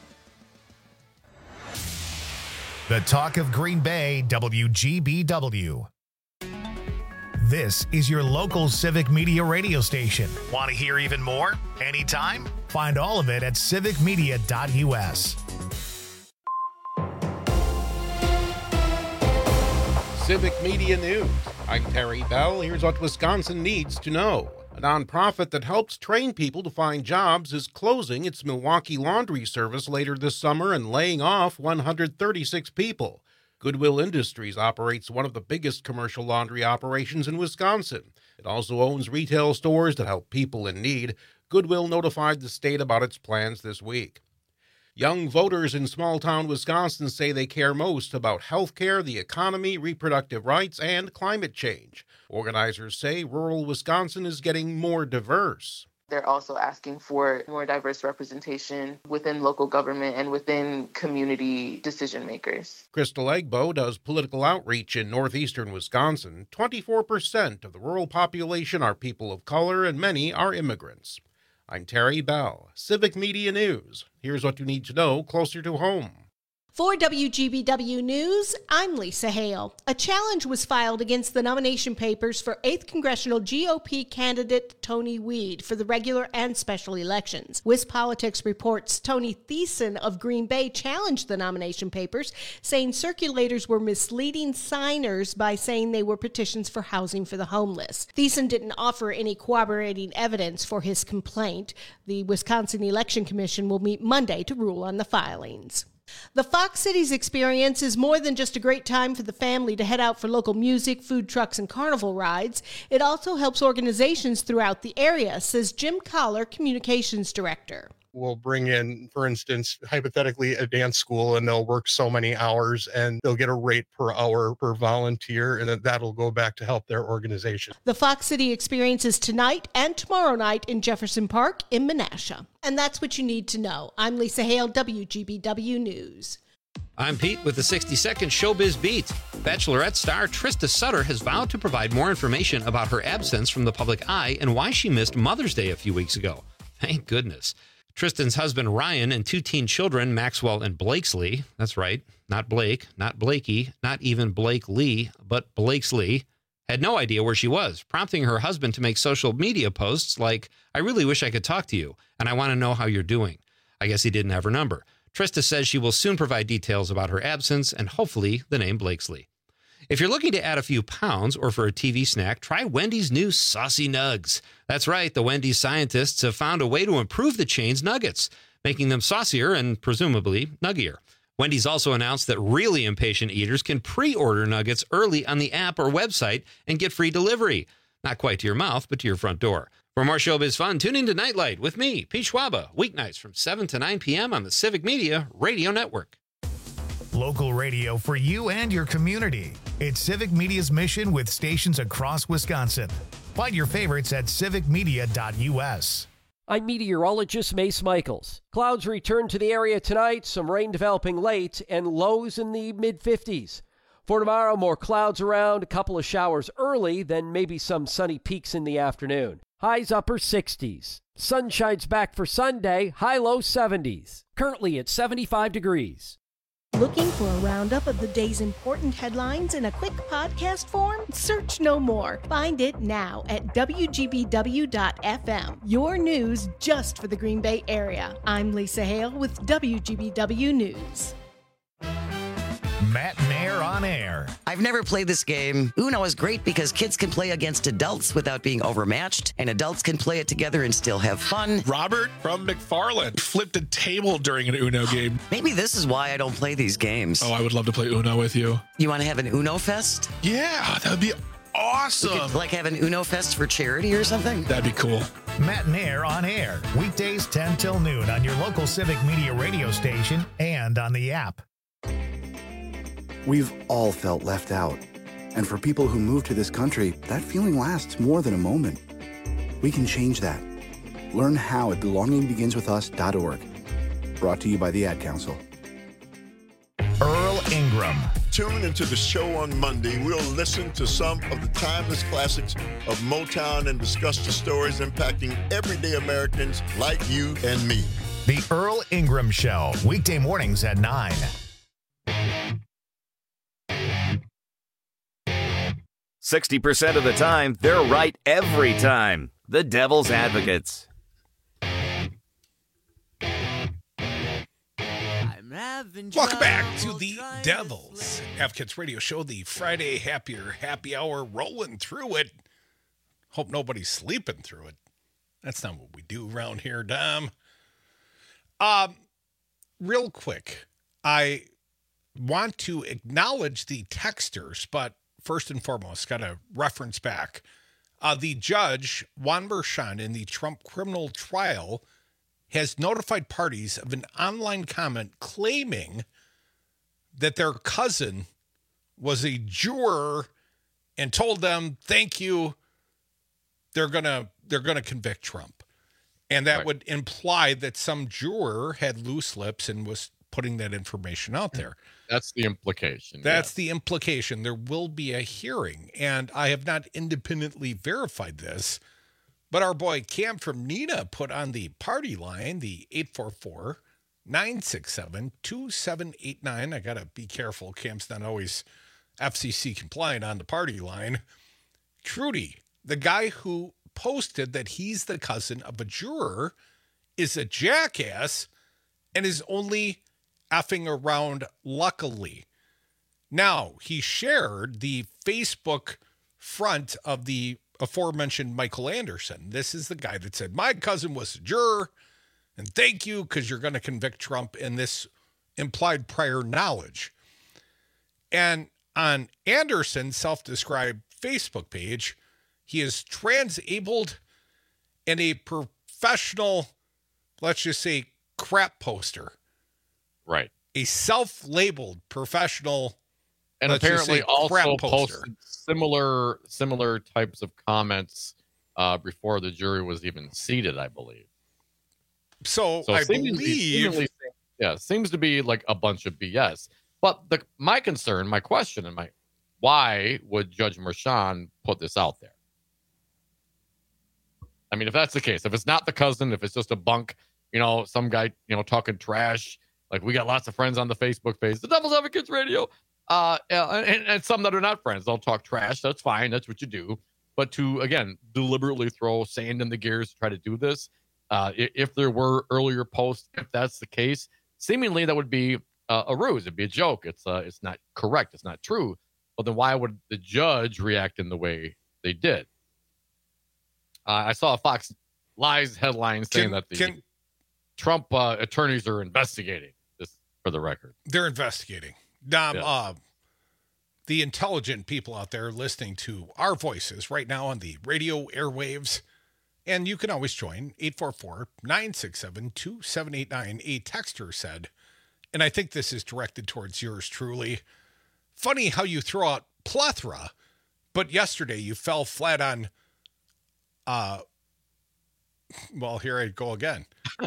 The talk of Green Bay, W G B W. This is your local Civic Media radio station. Want to hear even more? Anytime? Find all of it at civic media dot u s. Civic Media News. I'm Terry Bell. Here's what Wisconsin needs to know. A nonprofit that helps train people to find jobs is closing its Milwaukee laundry service later this summer and laying off one hundred thirty-six people. Goodwill Industries operates one of the biggest commercial laundry operations in Wisconsin. It also owns retail stores that help people in need. Goodwill notified the state about its plans this week. Young voters in small-town Wisconsin say they care most about health care, the economy, reproductive rights, and climate change. Organizers say rural Wisconsin is getting more diverse. They're also asking for more diverse representation within local government and within community decision makers. Crystal Egbo does political outreach in northeastern Wisconsin. twenty-four percent of the rural population are people of color and many are immigrants. I'm Terry Bell, Civic Media News. Here's what you need to know closer to home. For W G B W News, I'm Lisa Hale. A challenge was filed against the nomination papers for eighth Congressional G O P candidate Tony Weed for the regular and special elections. WisPolitics reports Tony Thiessen of Green Bay challenged the nomination papers, saying circulators were misleading signers by saying they were petitions for housing for the homeless. Thiessen didn't offer any corroborating evidence for his complaint. The Wisconsin Election Commission will meet Monday to rule on the filings. The Fox Cities experience is more than just a great time for the family to head out for local music, food trucks, and carnival rides. It also helps organizations throughout the area, says Jim Collar, Communications Director. We'll bring in, for instance, hypothetically, a dance school, and they'll work so many hours, and they'll get a rate per hour per volunteer, and then that'll go back to help their organization. The Fox City experience is tonight and tomorrow night in Jefferson Park in Menasha. And that's what you need to know. I'm Lisa Hale, W G B W News. I'm Pete with the sixty second Showbiz Beat. Bachelorette star Trista Sutter has vowed to provide more information about her absence from the public eye and why she missed Mother's Day a few weeks ago. Thank goodness. Tristan's husband, Ryan, and two teen children, Maxwell and Blakesley, that's right, not Blake, not Blakey, not even Blake Lee, but Blakesley, had no idea where she was, prompting her husband to make social media posts like, I really wish I could talk to you, and I want to know how you're doing. I guess he didn't have her number. Trista says she will soon provide details about her absence and hopefully the name Blakesley. If you're looking to add a few pounds or for a T V snack, try Wendy's new Saucy Nugs. That's right, the Wendy's scientists have found a way to improve the chain's nuggets, making them saucier and presumably nuggier. Wendy's also announced that really impatient eaters can pre-order nuggets early on the app or website and get free delivery. Not quite to your mouth, but to your front door. For more showbiz fun, tune in to Nightlight with me, Pete Schwaba, weeknights from seven to nine p.m. on the Civic Media Radio Network. Local radio for you and your community. It's Civic Media's mission with stations across Wisconsin. Find your favorites at civic media dot u s. I'm meteorologist Mace Michaels. Clouds return to the area tonight, some rain developing late, and lows in the mid fifties. For tomorrow, more clouds around, a couple of showers early, then maybe some sunny peaks in the afternoon. Highs upper sixties. Sunshine's back for Sunday, high-low seventies. Currently at seventy-five degrees. Looking for a roundup of the day's important headlines in a quick podcast form? Search no more. Find it now at w g b w dot f m. Your news just for the Green Bay area. I'm Lisa Hale with W G B W News. Matt Nair on air. I've never played this game. Uno is great because kids can play against adults without being overmatched, and adults can play it together and still have fun. Robert from McFarland flipped a table during an Uno game. Maybe this is why I don't play these games. Oh, I would love to play Uno with you. You want to have an Uno Fest? Yeah, that would be awesome. We could, like, have an Uno Fest for charity or something? That'd be cool. Matt Nair on air. Weekdays ten till noon on your local Civic Media radio station and on the app. We've all felt left out. And for people who move to this country, that feeling lasts more than a moment. We can change that. Learn how at belonging begins with us dot org. Brought to you by the Ad Council. Earl Ingram. Tune into the show on Monday. We'll listen to some of the timeless classics of Motown and discuss the stories impacting everyday Americans like you and me. The Earl Ingram Show, weekday mornings at nine. sixty percent of the time, they're right every time. The Devil's Advocates. Welcome back to the Devil's Advocates Radio Show, the Friday Happier Happy Hour, rolling through it. Hope nobody's sleeping through it. That's not what we do around here, Dom. Um, real quick, I want to acknowledge the texters, but first and foremost, got to reference back. Uh, the judge, Juan Merchan, in the Trump criminal trial, has notified parties of an online comment claiming that their cousin was a juror and told them, thank you, they're gonna they're gonna convict Trump. And that right. would imply that some juror had loose lips and was putting that information out there. That's the implication. That's yeah. the implication. There will be a hearing, and I have not independently verified this, but our boy Cam from Nina put on the party line, the eight four four, nine six seven, two seven eight nine. I got to be careful. Cam's not always F C C compliant on the party line. Trudy, the guy who posted that he's the cousin of a juror, is a jackass and is only effing around, luckily. Now, he shared the Facebook front of the aforementioned Michael Anderson. This is the guy that said, my cousin was a juror, and thank you, because you're going to convict Trump, and this implied prior knowledge. And on Anderson's self-described Facebook page, he is trans-abled and a professional, let's just say, crap poster. Right. A self-labeled professional, and apparently also poster. posted similar similar types of comments uh, before the jury was even seated, I believe. So, so I seemingly, believe, seemingly, yeah, seems to be like a bunch of B S. But the my concern, my question, and my why would Judge Merchan put this out there? I mean, if that's the case, if it's not the cousin, if it's just a bunk, you know, some guy, you know, talking trash. Like, we got lots of friends on the Facebook page, the Devil's Advocates Radio, uh, and, and some that are not friends. They'll talk trash. That's fine. That's what you do. But to, again, deliberately throw sand in the gears to try to do this, uh, if there were earlier posts, if that's the case, seemingly that would be uh, a ruse. It'd be a joke. It's uh, it's not correct. It's not true. But then why would the judge react in the way they did? Uh, I saw a Fox Lies headline saying can, that the can, Trump uh, attorneys are investigating. For the record, they're investigating. Dom, yeah. uh, the intelligent people out there listening to our voices right now on the radio airwaves, and you can always join eight four four, nine six seven, two seven eight nine. A texter said, and I think this is directed towards yours truly, funny how you throw out plethora, but yesterday you fell flat on, uh, well, here I go again.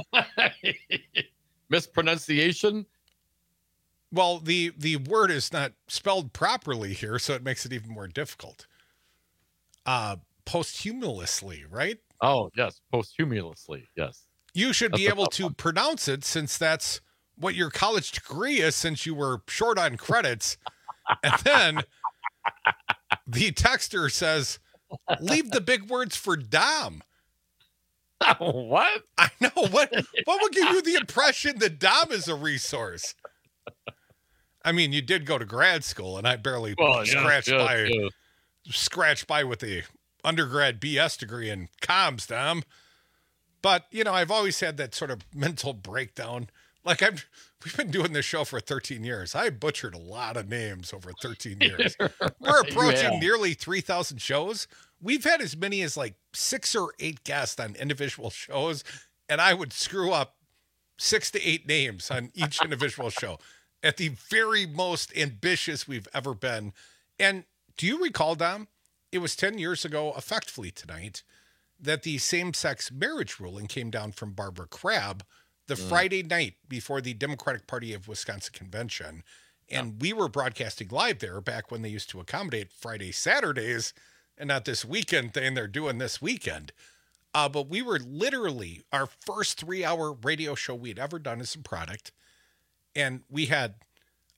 Mispronunciation? Well, the, the word is not spelled properly here, so it makes it even more difficult. Uh, posthumously, right? Oh, yes. Posthumously, yes. You should That's be able to one. pronounce it, since that's what your college degree is, since you were short on credits. And then the texter says, leave the big words for Dom. What? I know. What, what would give you the impression that Dom is a resource? I mean, you did go to grad school, and I barely well, scratched yes, by yes. scratched by with a undergrad B S degree in comms, Dom. But, you know, I've always had that sort of mental breakdown. Like, I've we've been doing this show for thirteen years. I butchered a lot of names over thirteen years. We're approaching yeah. nearly three thousand shows. We've had as many as like six or eight guests on individual shows, and I would screw up six to eight names on each individual show at the very most ambitious we've ever been. And do you recall, Dom, it was ten years ago, effectively tonight, that the same-sex marriage ruling came down from Barbara Crabb the mm. Friday night before the Democratic Party of Wisconsin convention. And yeah. we were broadcasting live there back when they used to accommodate Friday, Saturdays, and not this weekend thing they're doing this weekend. Uh, but we were literally our first three-hour radio show we had ever done as a product. And we had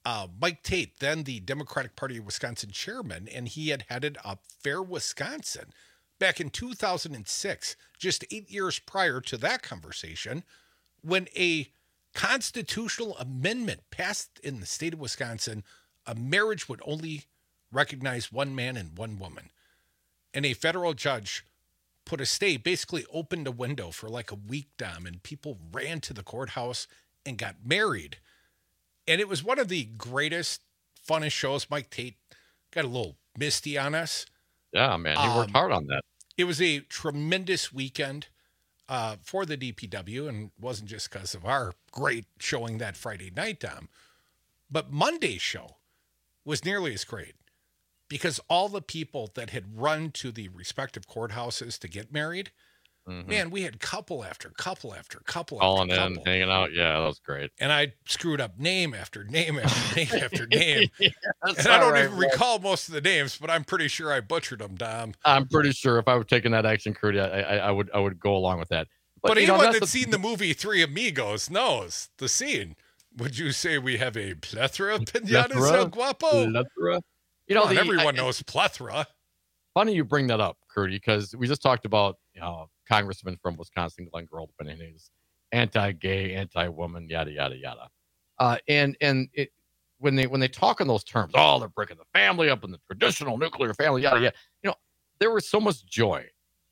uh, Mike Tate, then the Democratic Party of Wisconsin chairman, and he had headed up Fair Wisconsin back in two thousand six, just eight years prior to that conversation, when a constitutional amendment passed in the state of Wisconsin, a marriage would only recognize one man and one woman. And a federal judge put a stay, basically opened a window for like a week, Dom, and people ran to the courthouse and got married. And it was one of the greatest, funnest shows. Mike Tate got a little misty on us. Yeah, man, he worked um, hard on that. It was a tremendous weekend uh, for the D P W, and it wasn't just because of our great showing that Friday night, Dom. But Monday's show was nearly as great, because all the people that had run to the respective courthouses to get married, mm-hmm. man, we had couple after couple after couple. Calling after in, couple. hanging out. Yeah, that was great. And I screwed up name after name after name after name. yeah, and I don't right, even right. recall most of the names, but I'm pretty sure I butchered them, Dom. I'm pretty sure if I were taking that action crew, I, I, I would I would go along with that. But, but you anyone know, that's the... seen the movie Three Amigos knows the scene. Would you say we have a plethora of pinatas El Guapo? Plethora? You know, Come on, the, everyone I, knows plethora. Funny you bring that up, Curdy, because we just talked about you know, Congressman from Wisconsin, Glenn Grothman, and his anti-gay, anti-woman, yada yada yada. Uh, and and it, when they when they talk in those terms, oh, they're breaking the family up in the traditional nuclear family, yada yada. You know, there was so much joy.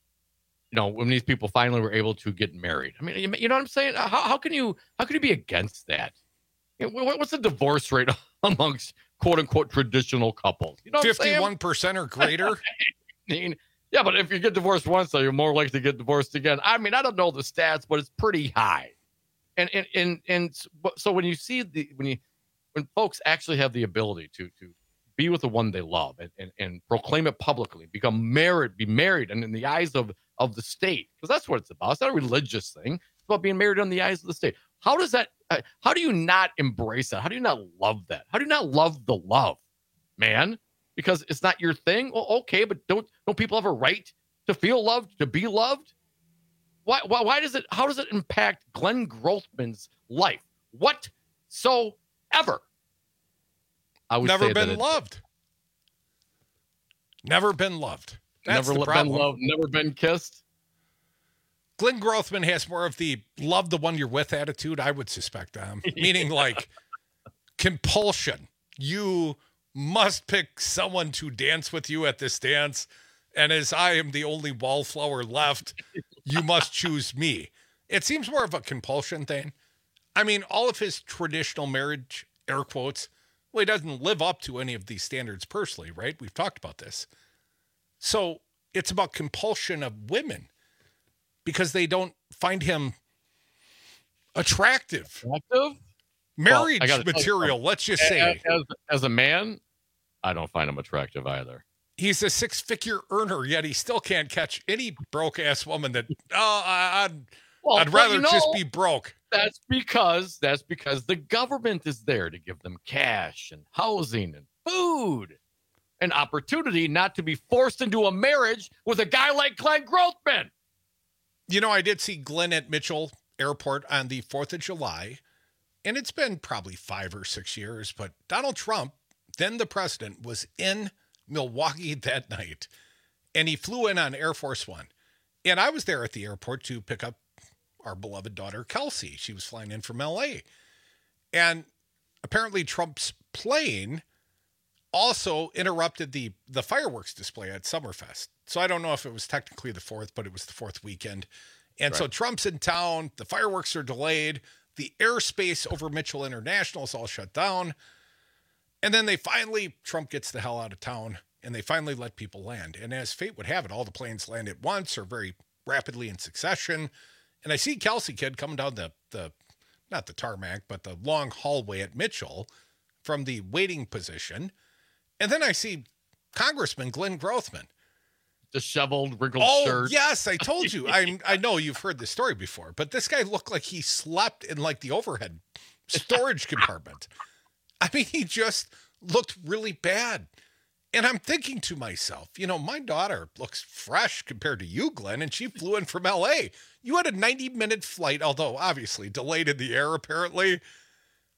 You know, when these people finally were able to get married. I mean, you, you know what I'm saying? How how can you how can you be against that? You know, what, what's the divorce rate amongst quote unquote traditional couples? You know, fifty-one percent or greater. I mean, yeah, but if you get divorced once, so you're more likely to get divorced again. I mean, I don't know the stats, but it's pretty high. And and and and so when you see the when you when folks actually have the ability to to be with the one they love and and, and proclaim it publicly, become married, be married, and in the eyes of of the state, because that's what it's about. It's not a religious thing. It's about being married in the eyes of the state. How does that? Uh, how do you not embrace that? How do you not love that? How do you not love the love, man? Because it's not your thing. Well, okay, but don't don't people have a right to feel loved, to be loved? Why why why does it? How does it impact Glenn Grothman's life whatsoever? I would never say been that loved. Never been loved. That's never the problem. been loved. Never been kissed. Glenn Grothman has more of the love the one you're with attitude, I would suspect, um, meaning like compulsion. You must pick someone to dance with you at this dance, and as I am the only wallflower left, you must choose me. It seems more of a compulsion thing. I mean, all of his traditional marriage, air quotes, well, he doesn't live up to any of these standards personally, right? We've talked about this. So it's about compulsion of women because they don't find him attractive. Attractive? Marriage well, material, you, let's just as, say. As, as a man, I don't find him attractive either. He's a six-figure earner, yet he still can't catch any broke-ass woman that, oh, I, I'd, well, I'd rather you know, just be broke. That's because, that's because the government is there to give them cash and housing and food. An opportunity not to be forced into a marriage with a guy like Glenn Grothman. You know, I did see Glenn at Mitchell Airport on the fourth of July, and it's been probably five or six years, but Donald Trump, then the president, was in Milwaukee that night, and he flew in on Air Force One. And I was there at the airport to pick up our beloved daughter, Kelsey. She was flying in from L A. And apparently Trump's plane also interrupted the, the fireworks display at Summerfest. So I don't know if it was technically the fourth, but it was the fourth weekend. And right. So Trump's in town. The fireworks are delayed. The airspace over Mitchell International is all shut down. And then they finally, Trump gets the hell out of town, and they finally let people land. And as fate would have it, all the planes land at once or very rapidly in succession. And I see Kelsey Kid coming down the, the not the tarmac, but the long hallway at Mitchell from the waiting position. And then I see Congressman Glenn Grothman. Disheveled, wrinkled oh, shirt. Oh, yes, I told you. I I know you've heard this story before, but this guy looked like he slept in like the overhead storage compartment. I mean, he just looked really bad. And I'm thinking to myself, you know, my daughter looks fresh compared to you, Glenn, and she flew in from L A. You had a ninety-minute flight, although obviously delayed in the air, apparently.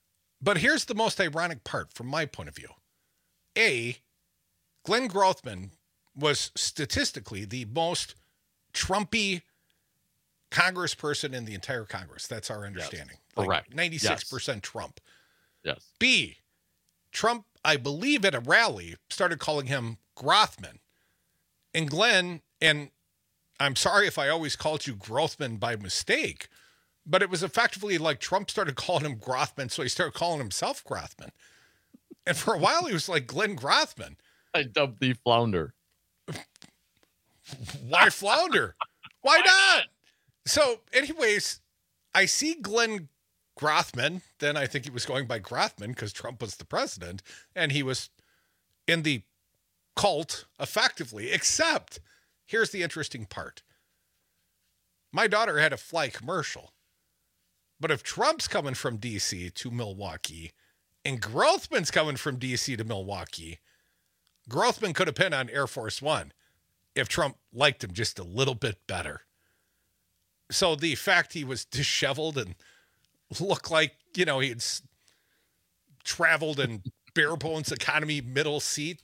But here's the most ironic part from my point of view. A, Glenn Grothman was statistically the most Trumpy congressperson in the entire Congress. That's our understanding. Yes. Correct. Like ninety-six percent yes. Trump. Yes. B, Trump, I believe at a rally, started calling him Grothman. And Glenn, and I'm sorry if I always called you Grothman by mistake, but it was effectively like Trump started calling him Grothman, so he started calling himself Grothman. And for a while, he was like Glenn Grothman. I dubbed the flounder. Why flounder? Why, Why not? not? So, anyways, I see Glenn Grothman. Then I think he was going by Grothman because Trump was the president, and he was in the cult effectively. Except, here's the interesting part. My daughter had a fly commercial. But if Trump's coming from D C to Milwaukee and Grothman's coming from D C to Milwaukee, Grothman could have been on Air Force One if Trump liked him just a little bit better. So the fact he was disheveled and looked like, you know, he'd traveled in bare bones economy middle seat,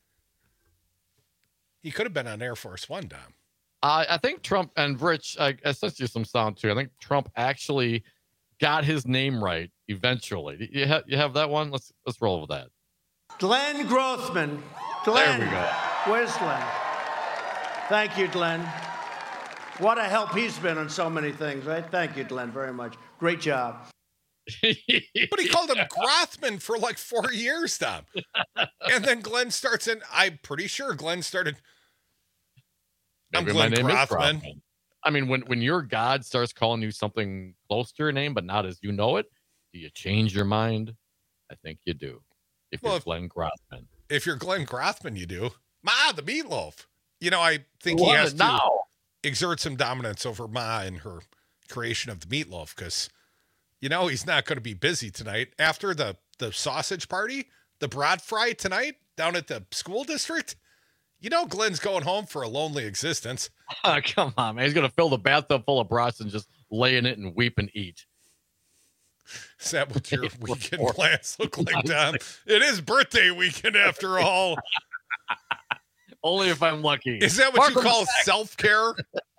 he could have been on Air Force One, Dom. Uh, I think Trump, and Rich, I, I sent you some sound too. I think Trump actually got his name right eventually. You, ha- you have that one? Let's let's roll with that. Glenn Grothman. Glenn. There we go. Where's Glenn? Thank you, Glenn. What a help he's been on so many things, right? Thank you, Glenn, very much. Great job. But he called him Grothman for like four years, Tom. And then Glenn starts in, I'm pretty sure Glenn started. I'm Maybe Glenn my name is Grothman. Grothman. I mean, when, when your God starts calling you something close to your name, but not as you know it, do you change your mind? I think you do. If Well, you're if- Glenn Grothman. If you're Glenn Grothman, you do. Ma, the meatloaf. You know, I think Who he won has it to now? exert some dominance over Ma and her creation of the meatloaf because, you know, he's not going to be busy tonight. After the, the sausage party, the broad fry tonight down at the school district, you know Glenn's going home for a lonely existence. Oh, come on, man. He's going to fill the bathtub full of brats and just lay in it and weep and eat. Is that what your weekend plans look like, Tom? It is birthday weekend after all. Only if I'm lucky. Is that what Mark, you welcome call back. self-care?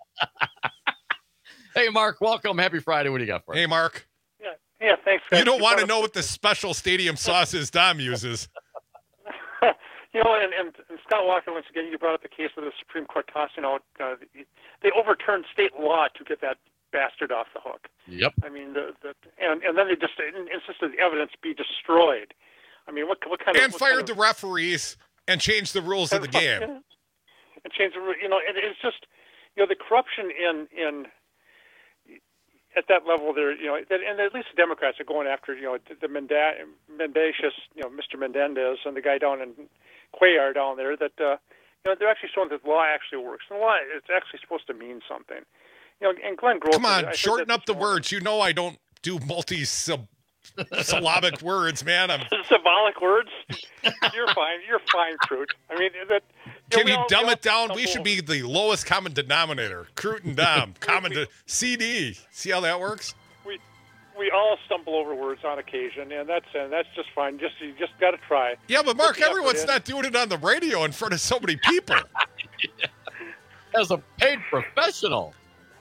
Hey, Mark, welcome. Happy Friday. What do you got for us? Hey, Mark. Yeah, yeah. Thanks, guys. You don't want to brought know up- what the special stadium sauce is Dom uses. You know, and, and, and Scott Walker, once again, you brought up the case of the Supreme Court tossing out. Uh, they overturned state law to get that bastard off the hook. Yep. I mean, the, the and and then they just insisted the evidence be destroyed. I mean, what what kind of And what fired kind the of, referees and changed the rules of the game. and change the ru- you know, and it's just you know the corruption in in at that level there, you know, that, and at least the Democrats are going after you know the Menda- mendacious you know Mister Menendez and the guy down in Cuellar down there that uh, you know they're actually showing that the law actually works. And the law it's actually supposed to mean something. You know, and Glenn Grothman. Come on, I heard shorten that up the this morning. words. You know I don't do multi-syllabic words, man. I'm, Symbolic words. You're fine. You're fine, Crute. I mean that. can know, we you all- dumb we it down? all We should stumble- be the lowest common denominator. Crute and Dom. Common de- C D. See how that works? We we all stumble over words on occasion, and that's and that's just fine. Just you just got to try. Yeah, but Put Mark, the effort everyone's in. not doing it on the radio in front of so many people. As a paid professional.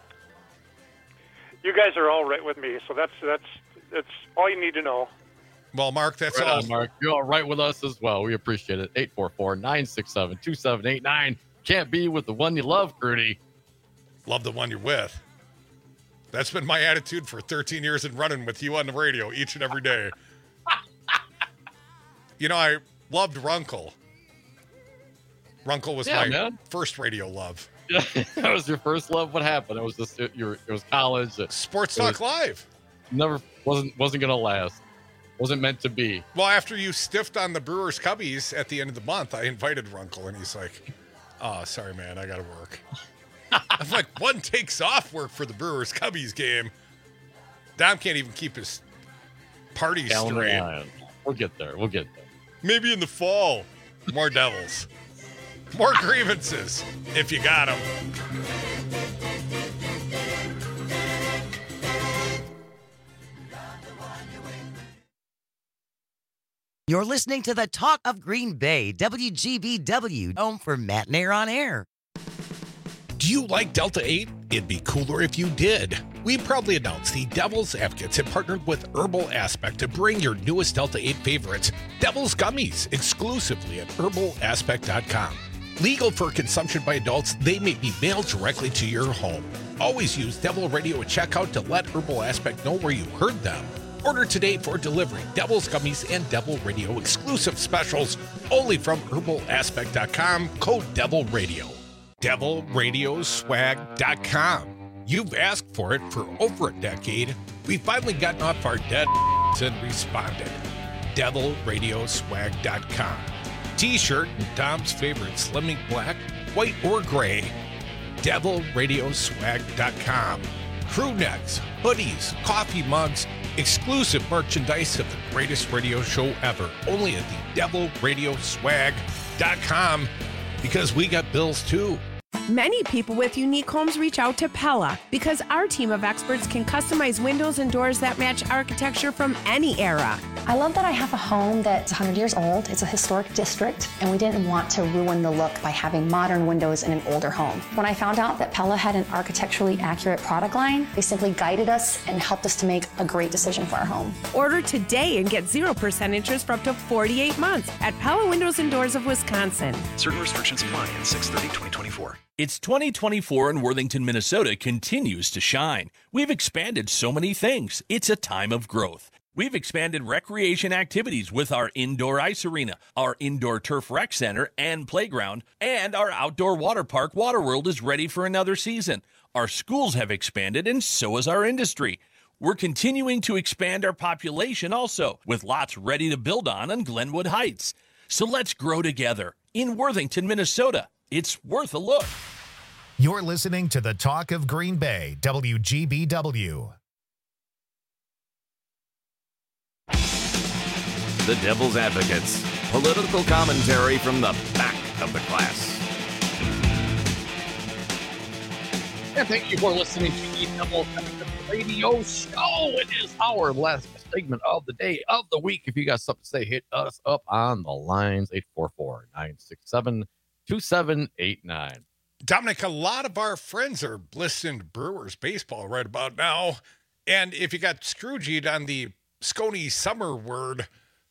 You guys are all right with me, so that's that's that's all you need to know. Well, Mark, that's Right all. on, Mark. You're all right with us as well. We appreciate it. eight four four, nine six seven, two seven eight nine. Can't be with the one you love, Crudy. Love the one you're with. That's been my attitude for thirteen years and running with you on the radio each and every day. You know, I loved Runkle. Runkle was Yeah, my man. first radio love. That was your first love. What happened? It was just it, your. It was college. It, Sports it Talk was- Live. Never wasn't wasn't gonna last. Wasn't meant to be. Well, after you stiffed on the Brewers Cubbies at the end of the month, I invited Runkle, and he's like, "Oh, sorry, man, I got to work." I'm like, one takes off work for the Brewers Cubbies game. Dom can't even keep his party Calendar straight. line. We'll get there. We'll get there. Maybe in the fall. More Devils. More grievances, if you got them. You're listening to the Talk of Green Bay, W G B W, home for Matt Nair on air. Do you like Delta eight? It'd be cooler if you did. We proudly announce the Devil's Advocates have partnered with Herbal Aspect to bring your newest Delta eight favorites, Devil's Gummies, exclusively at herbal aspect dot com. Legal for consumption by adults, they may be mailed directly to your home. Always use Devil Radio at checkout to let Herbal Aspect know where you heard them. Order today for delivery. Devil's Gummies and Devil Radio exclusive specials only from herbal aspect dot com. Code Devil Radio. devil radio swag dot com. You've asked for it for over a decade. We've finally gotten off our dead and responded. devil radio swag dot com. T-shirt and Dom's favorite Slimming Black, white or gray. devil radio swag dot com. Crew necks, hoodies, coffee mugs, exclusive merchandise of the greatest radio show ever. Only at the devil radio swag dot com, because we got bills too. Many people with unique homes reach out to Pella because our team of experts can customize windows and doors that match architecture from any era. I love that I have a home that's one hundred years old. It's a historic district, and we didn't want to ruin the look by having modern windows in an older home. When I found out that Pella had an architecturally accurate product line, they simply guided us and helped us to make a great decision for our home. Order today and get zero percent interest for up to forty-eight months at Pella Windows and Doors of Wisconsin. Certain restrictions apply in six thirty twenty twenty-four. It's twenty twenty-four and Worthington, Minnesota continues to shine. We've expanded so many things. It's a time of growth. We've expanded recreation activities with our indoor ice arena, our indoor turf rec center and playground, and our outdoor water park, Waterworld, is ready for another season. Our schools have expanded, and so has our industry. We're continuing to expand our population also, with lots ready to build on in Glenwood Heights. So let's grow together in Worthington, Minnesota. It's worth a look. You're listening to the Talk of Green Bay, W G B W. The Devil's Advocates. Political commentary from the back of the class. And thank you for listening to the Devil's Advocates Radio Show. It is our last segment of the day, of the week. If you got something to say, hit us up on the lines, eight four four, nine six seven, two seven eight nine. Dominic, a lot of our friends are listening to Brewers baseball right about now. And if you got Scrooged on the Scony summer word,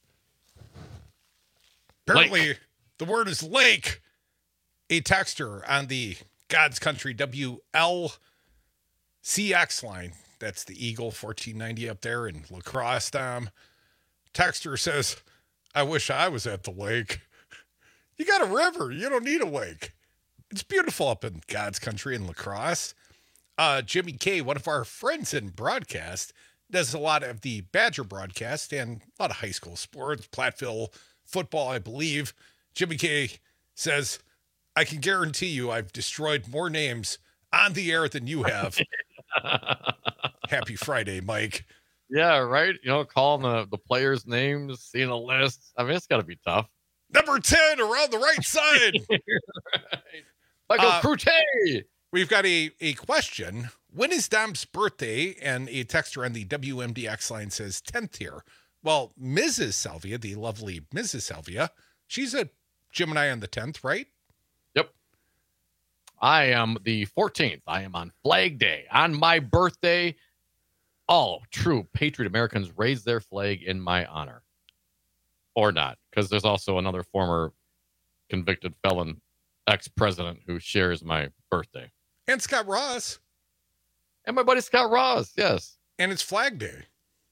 apparently lake. The word is lake. A texter on the God's Country W L C X line. That's the Eagle fourteen ninety up there in La Crosse, Dom. Texter says, I wish I was at the lake. You got a river. You don't need a lake. It's beautiful up in God's Country in La Crosse. Uh, Jimmy K, one of our friends in broadcast, does a lot of the Badger broadcast and a lot of high school sports, Platteville football, I believe. Jimmy K says, I can guarantee you I've destroyed more names on the air than you have. Happy Friday, Mike. Yeah, right. You know, calling the, the players' names, seeing a list. I mean, it's got to be tough. Number ten around the right side. Right. Michael uh, Crute. We've got a, a question. When is Dom's birthday? And a texter on the W M D X line says tenth here. Well, Missus Salvia, the lovely Missus Salvia, she's a Gemini on the tenth, right? Yep. I am the fourteenth. I am on Flag Day. On my birthday, all true patriot Americans raise their flag in my honor. Or not, because there's also another former convicted felon ex-president who shares my birthday. And Scott Ross. And my buddy Scott Ross, yes. And it's Flag Day.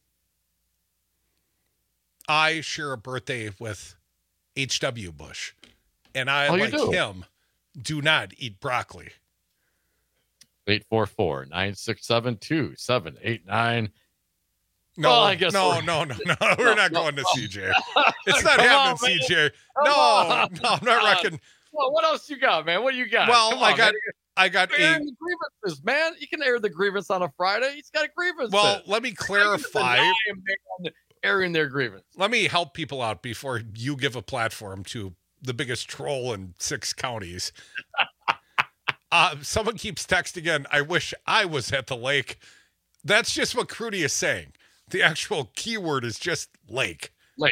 I share a birthday with H W Bush. And I, oh, like do? him, do not eat broccoli. eight four four, nine six seven, two seven eight nine. No, well, I guess no, no, no, no. We're not no, going no. to C J. It's not Come happening, on, C J. Come No, on. no, I'm not reckoning. Well, what else you got, man? What do you got? Well, Come I on, got, man. I got You're a. airing the grievances, man. You can air the grievance on a Friday. He's got a grievance. Well, let me clarify. Airing their grievance. Let me help people out before you give a platform to the biggest troll in six counties. uh, someone keeps texting in, I wish I was at the lake. That's just what Crudy is saying. The actual keyword is just lake. Lake.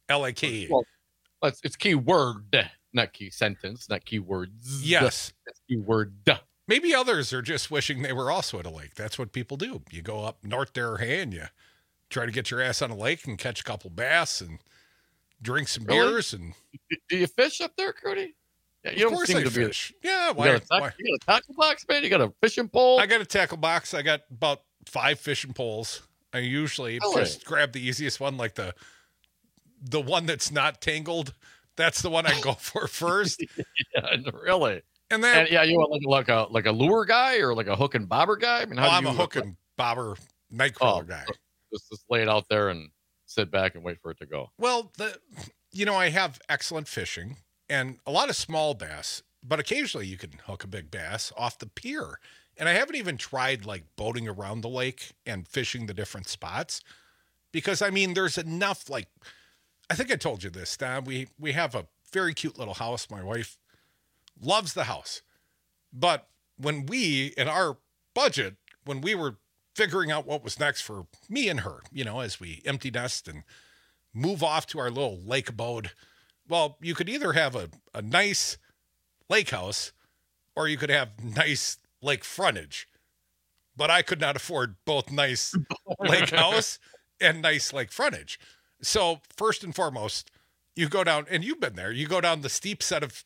L A K E. Well, it's, it's keyword, not key sentence, not keywords. Yes. It's keyword. Maybe others are just wishing they were also at a lake. That's what people do. You go up north there, hey, and you try to get your ass on a lake and catch a couple bass and drink some Really? beers. And Do you fish up there, Cody? Yeah, you of don't course seem I to be. fish. Yeah, You why? got, a tackle, why? you got a tackle box, man? You got a fishing pole? I got a tackle box. I got about five fishing poles. I usually Really? just grab the easiest one, like the the one that's not tangled. That's the one I go for first. Yeah, really. And then, And, yeah, you want like, like a like a lure guy or like a hook and bobber guy? I mean, oh, how do I'm you a hook and bobber nightcrawler Oh, guy. Just, just lay it out there and sit back and wait for it to go. Well, the you know, I have excellent fishing and a lot of small bass, but occasionally you can hook a big bass off the pier. And I haven't even tried like boating around the lake and fishing the different spots because I mean, there's enough like I think I told you this, Don. We we have a very cute little house. My wife loves the house. But when we, in our budget, when we were figuring out what was next for me and her, you know, as we empty nest and move off to our little lake abode, well, you could either have a, a nice lake house or you could have nice lake frontage. But I could not afford both nice lake house and nice lake frontage. So first and foremost, you go down, and you've been there, you go down the steep set of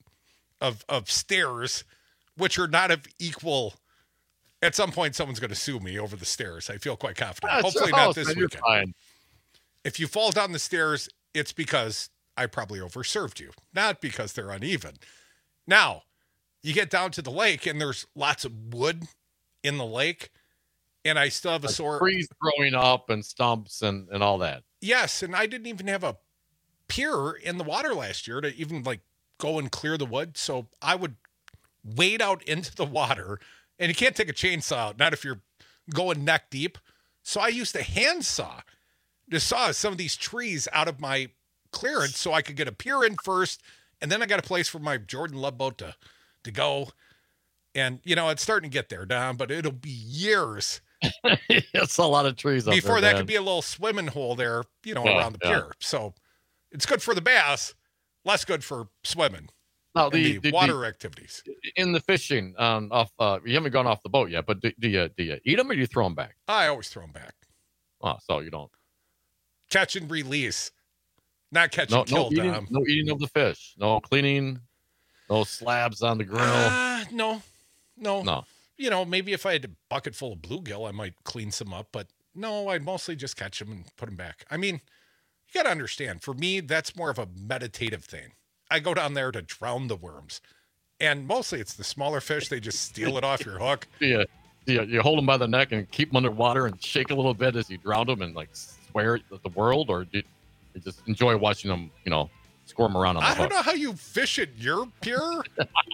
of of stairs, which are not of equal. At some point, someone's going to sue me over the stairs. I feel quite confident. That's Hopefully your not house, this man. You're weekend. fine. If you fall down the stairs, it's because I probably overserved you, not because they're uneven. Now, you get down to the lake, and there's lots of wood in the lake, and I still have a Like sore... trees growing up and stumps and, and all that. Yes, and I didn't even have a pier in the water last year to even like go and clear the wood. So I would wade out into the water, and you can't take a chainsaw out, not if you're going neck deep. So I used a handsaw to saw some of these trees out of my clearance so I could get a pier in first, and then I got a place for my Jordan Love boat to, to go. And, you know, it's starting to get there, Don, but it'll be years. It's a lot of trees up Before there, that man. could be a little swimming hole there, you know, Yeah, around the yeah. pier. So it's good for the bass, less good for swimming. Now, and the, the, the- water the- activities. in the fishing, um, off uh, you haven't gone off the boat yet, but do, do you do you eat them or do you throw them back? I always throw them back. Oh, so you don't Catch and release. Not catch no and no kill, eating, Dom. no eating of the fish, no cleaning, no slabs on the grill. Uh, no, no. No. You know, maybe if I had a bucket full of bluegill, I might clean some up. But no, I'd mostly just catch them and put them back. I mean, you got to understand, for me, that's more of a meditative thing. I go down there to drown the worms. And mostly it's the smaller fish. They just steal it off your hook. Do you, do you you hold them by the neck and keep them underwater and shake a little bit as you drown them and like swear at the world, or do you, you just enjoy watching them, you know, squirm around on the I hook? don't know how you fish at your pier.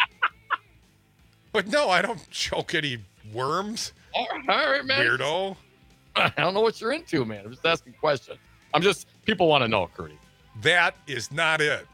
But no, I don't choke any worms. All right, man. Weirdo. I don't know what you're into, man. I'm just asking questions. I'm just, people want to know, Curdy. That is not it.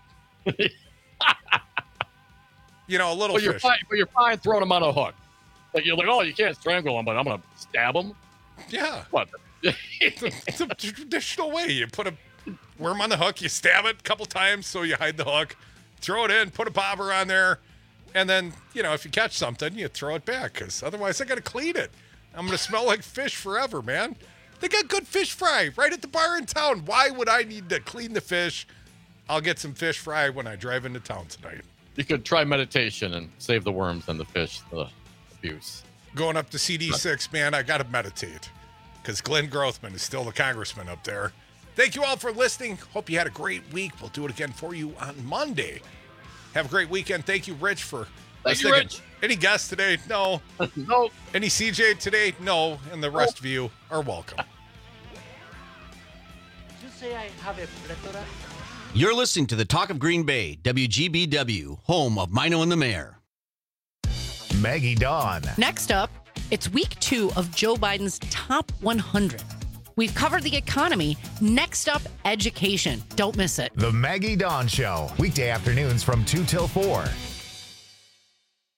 You know, a little But you're fish. fine, but you're fine throwing them on a hook. Like you're like, oh, you can't strangle them, but I'm gonna stab them. Yeah. What? It's a traditional way. You put a worm on the hook, you stab it a couple times so you hide the hook, throw it in, put a bobber on there, and then, you know, if you catch something, you throw it back because otherwise I got to clean it. I'm going to smell like fish forever, man. They got good fish fry right at the bar in town. Why would I need to clean the fish? I'll get some fish fry when I drive into town tonight. You could try meditation and save the worms and the fish, the abuse. Going up to C D six, man, I got to meditate because Glenn Grothman is still the congressman up there. Thank you all for listening. Hope you had a great week. We'll do it again for you on Monday. Have a great weekend. Thank you, Rich, for Thank you, listening. Rich. Any guests today? No. No. Any C J today? No. And the rest of you are welcome. Did you say I have a plethora? You're listening to the Talk of Green Bay, W G B W, home of Mino and the Mayor. Maggie Dawn. Next up, it's week two of Joe Biden's top one hundred. We've covered the economy. Next up, education. Don't miss it. The Maggie Dawn Show. Weekday afternoons from two till four.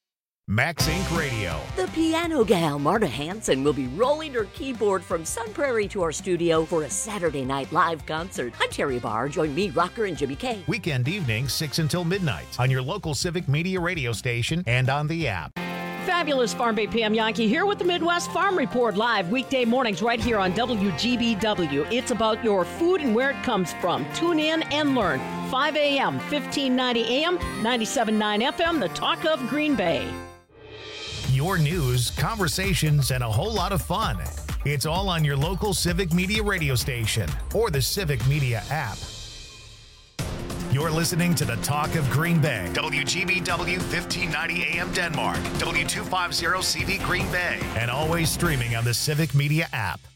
Max Inc Radio. The piano gal, Marta Hanson, will be rolling her keyboard from Sun Prairie to our studio for a Saturday night live concert. I'm Terry Barr. Join me, Rocker, and Jimmy K. Weekend evenings, six until midnight, on your local Civic Media radio station and on the app. Fabulous Farm Bay P M Yankee here with the Midwest Farm Report live weekday mornings right here on W G B W. It's about your food and where it comes from. Tune in and learn. five a.m., fifteen ninety A M, ninety-seven point nine F M, the talk of Green Bay. Your news, conversations, and a whole lot of fun. It's all on your local Civic Media radio station or the Civic Media app. You're listening to the Talk of Green Bay. W G B W fifteen ninety A M Denmark. W two fifty C V Green Bay. And always streaming on the Civic Media app.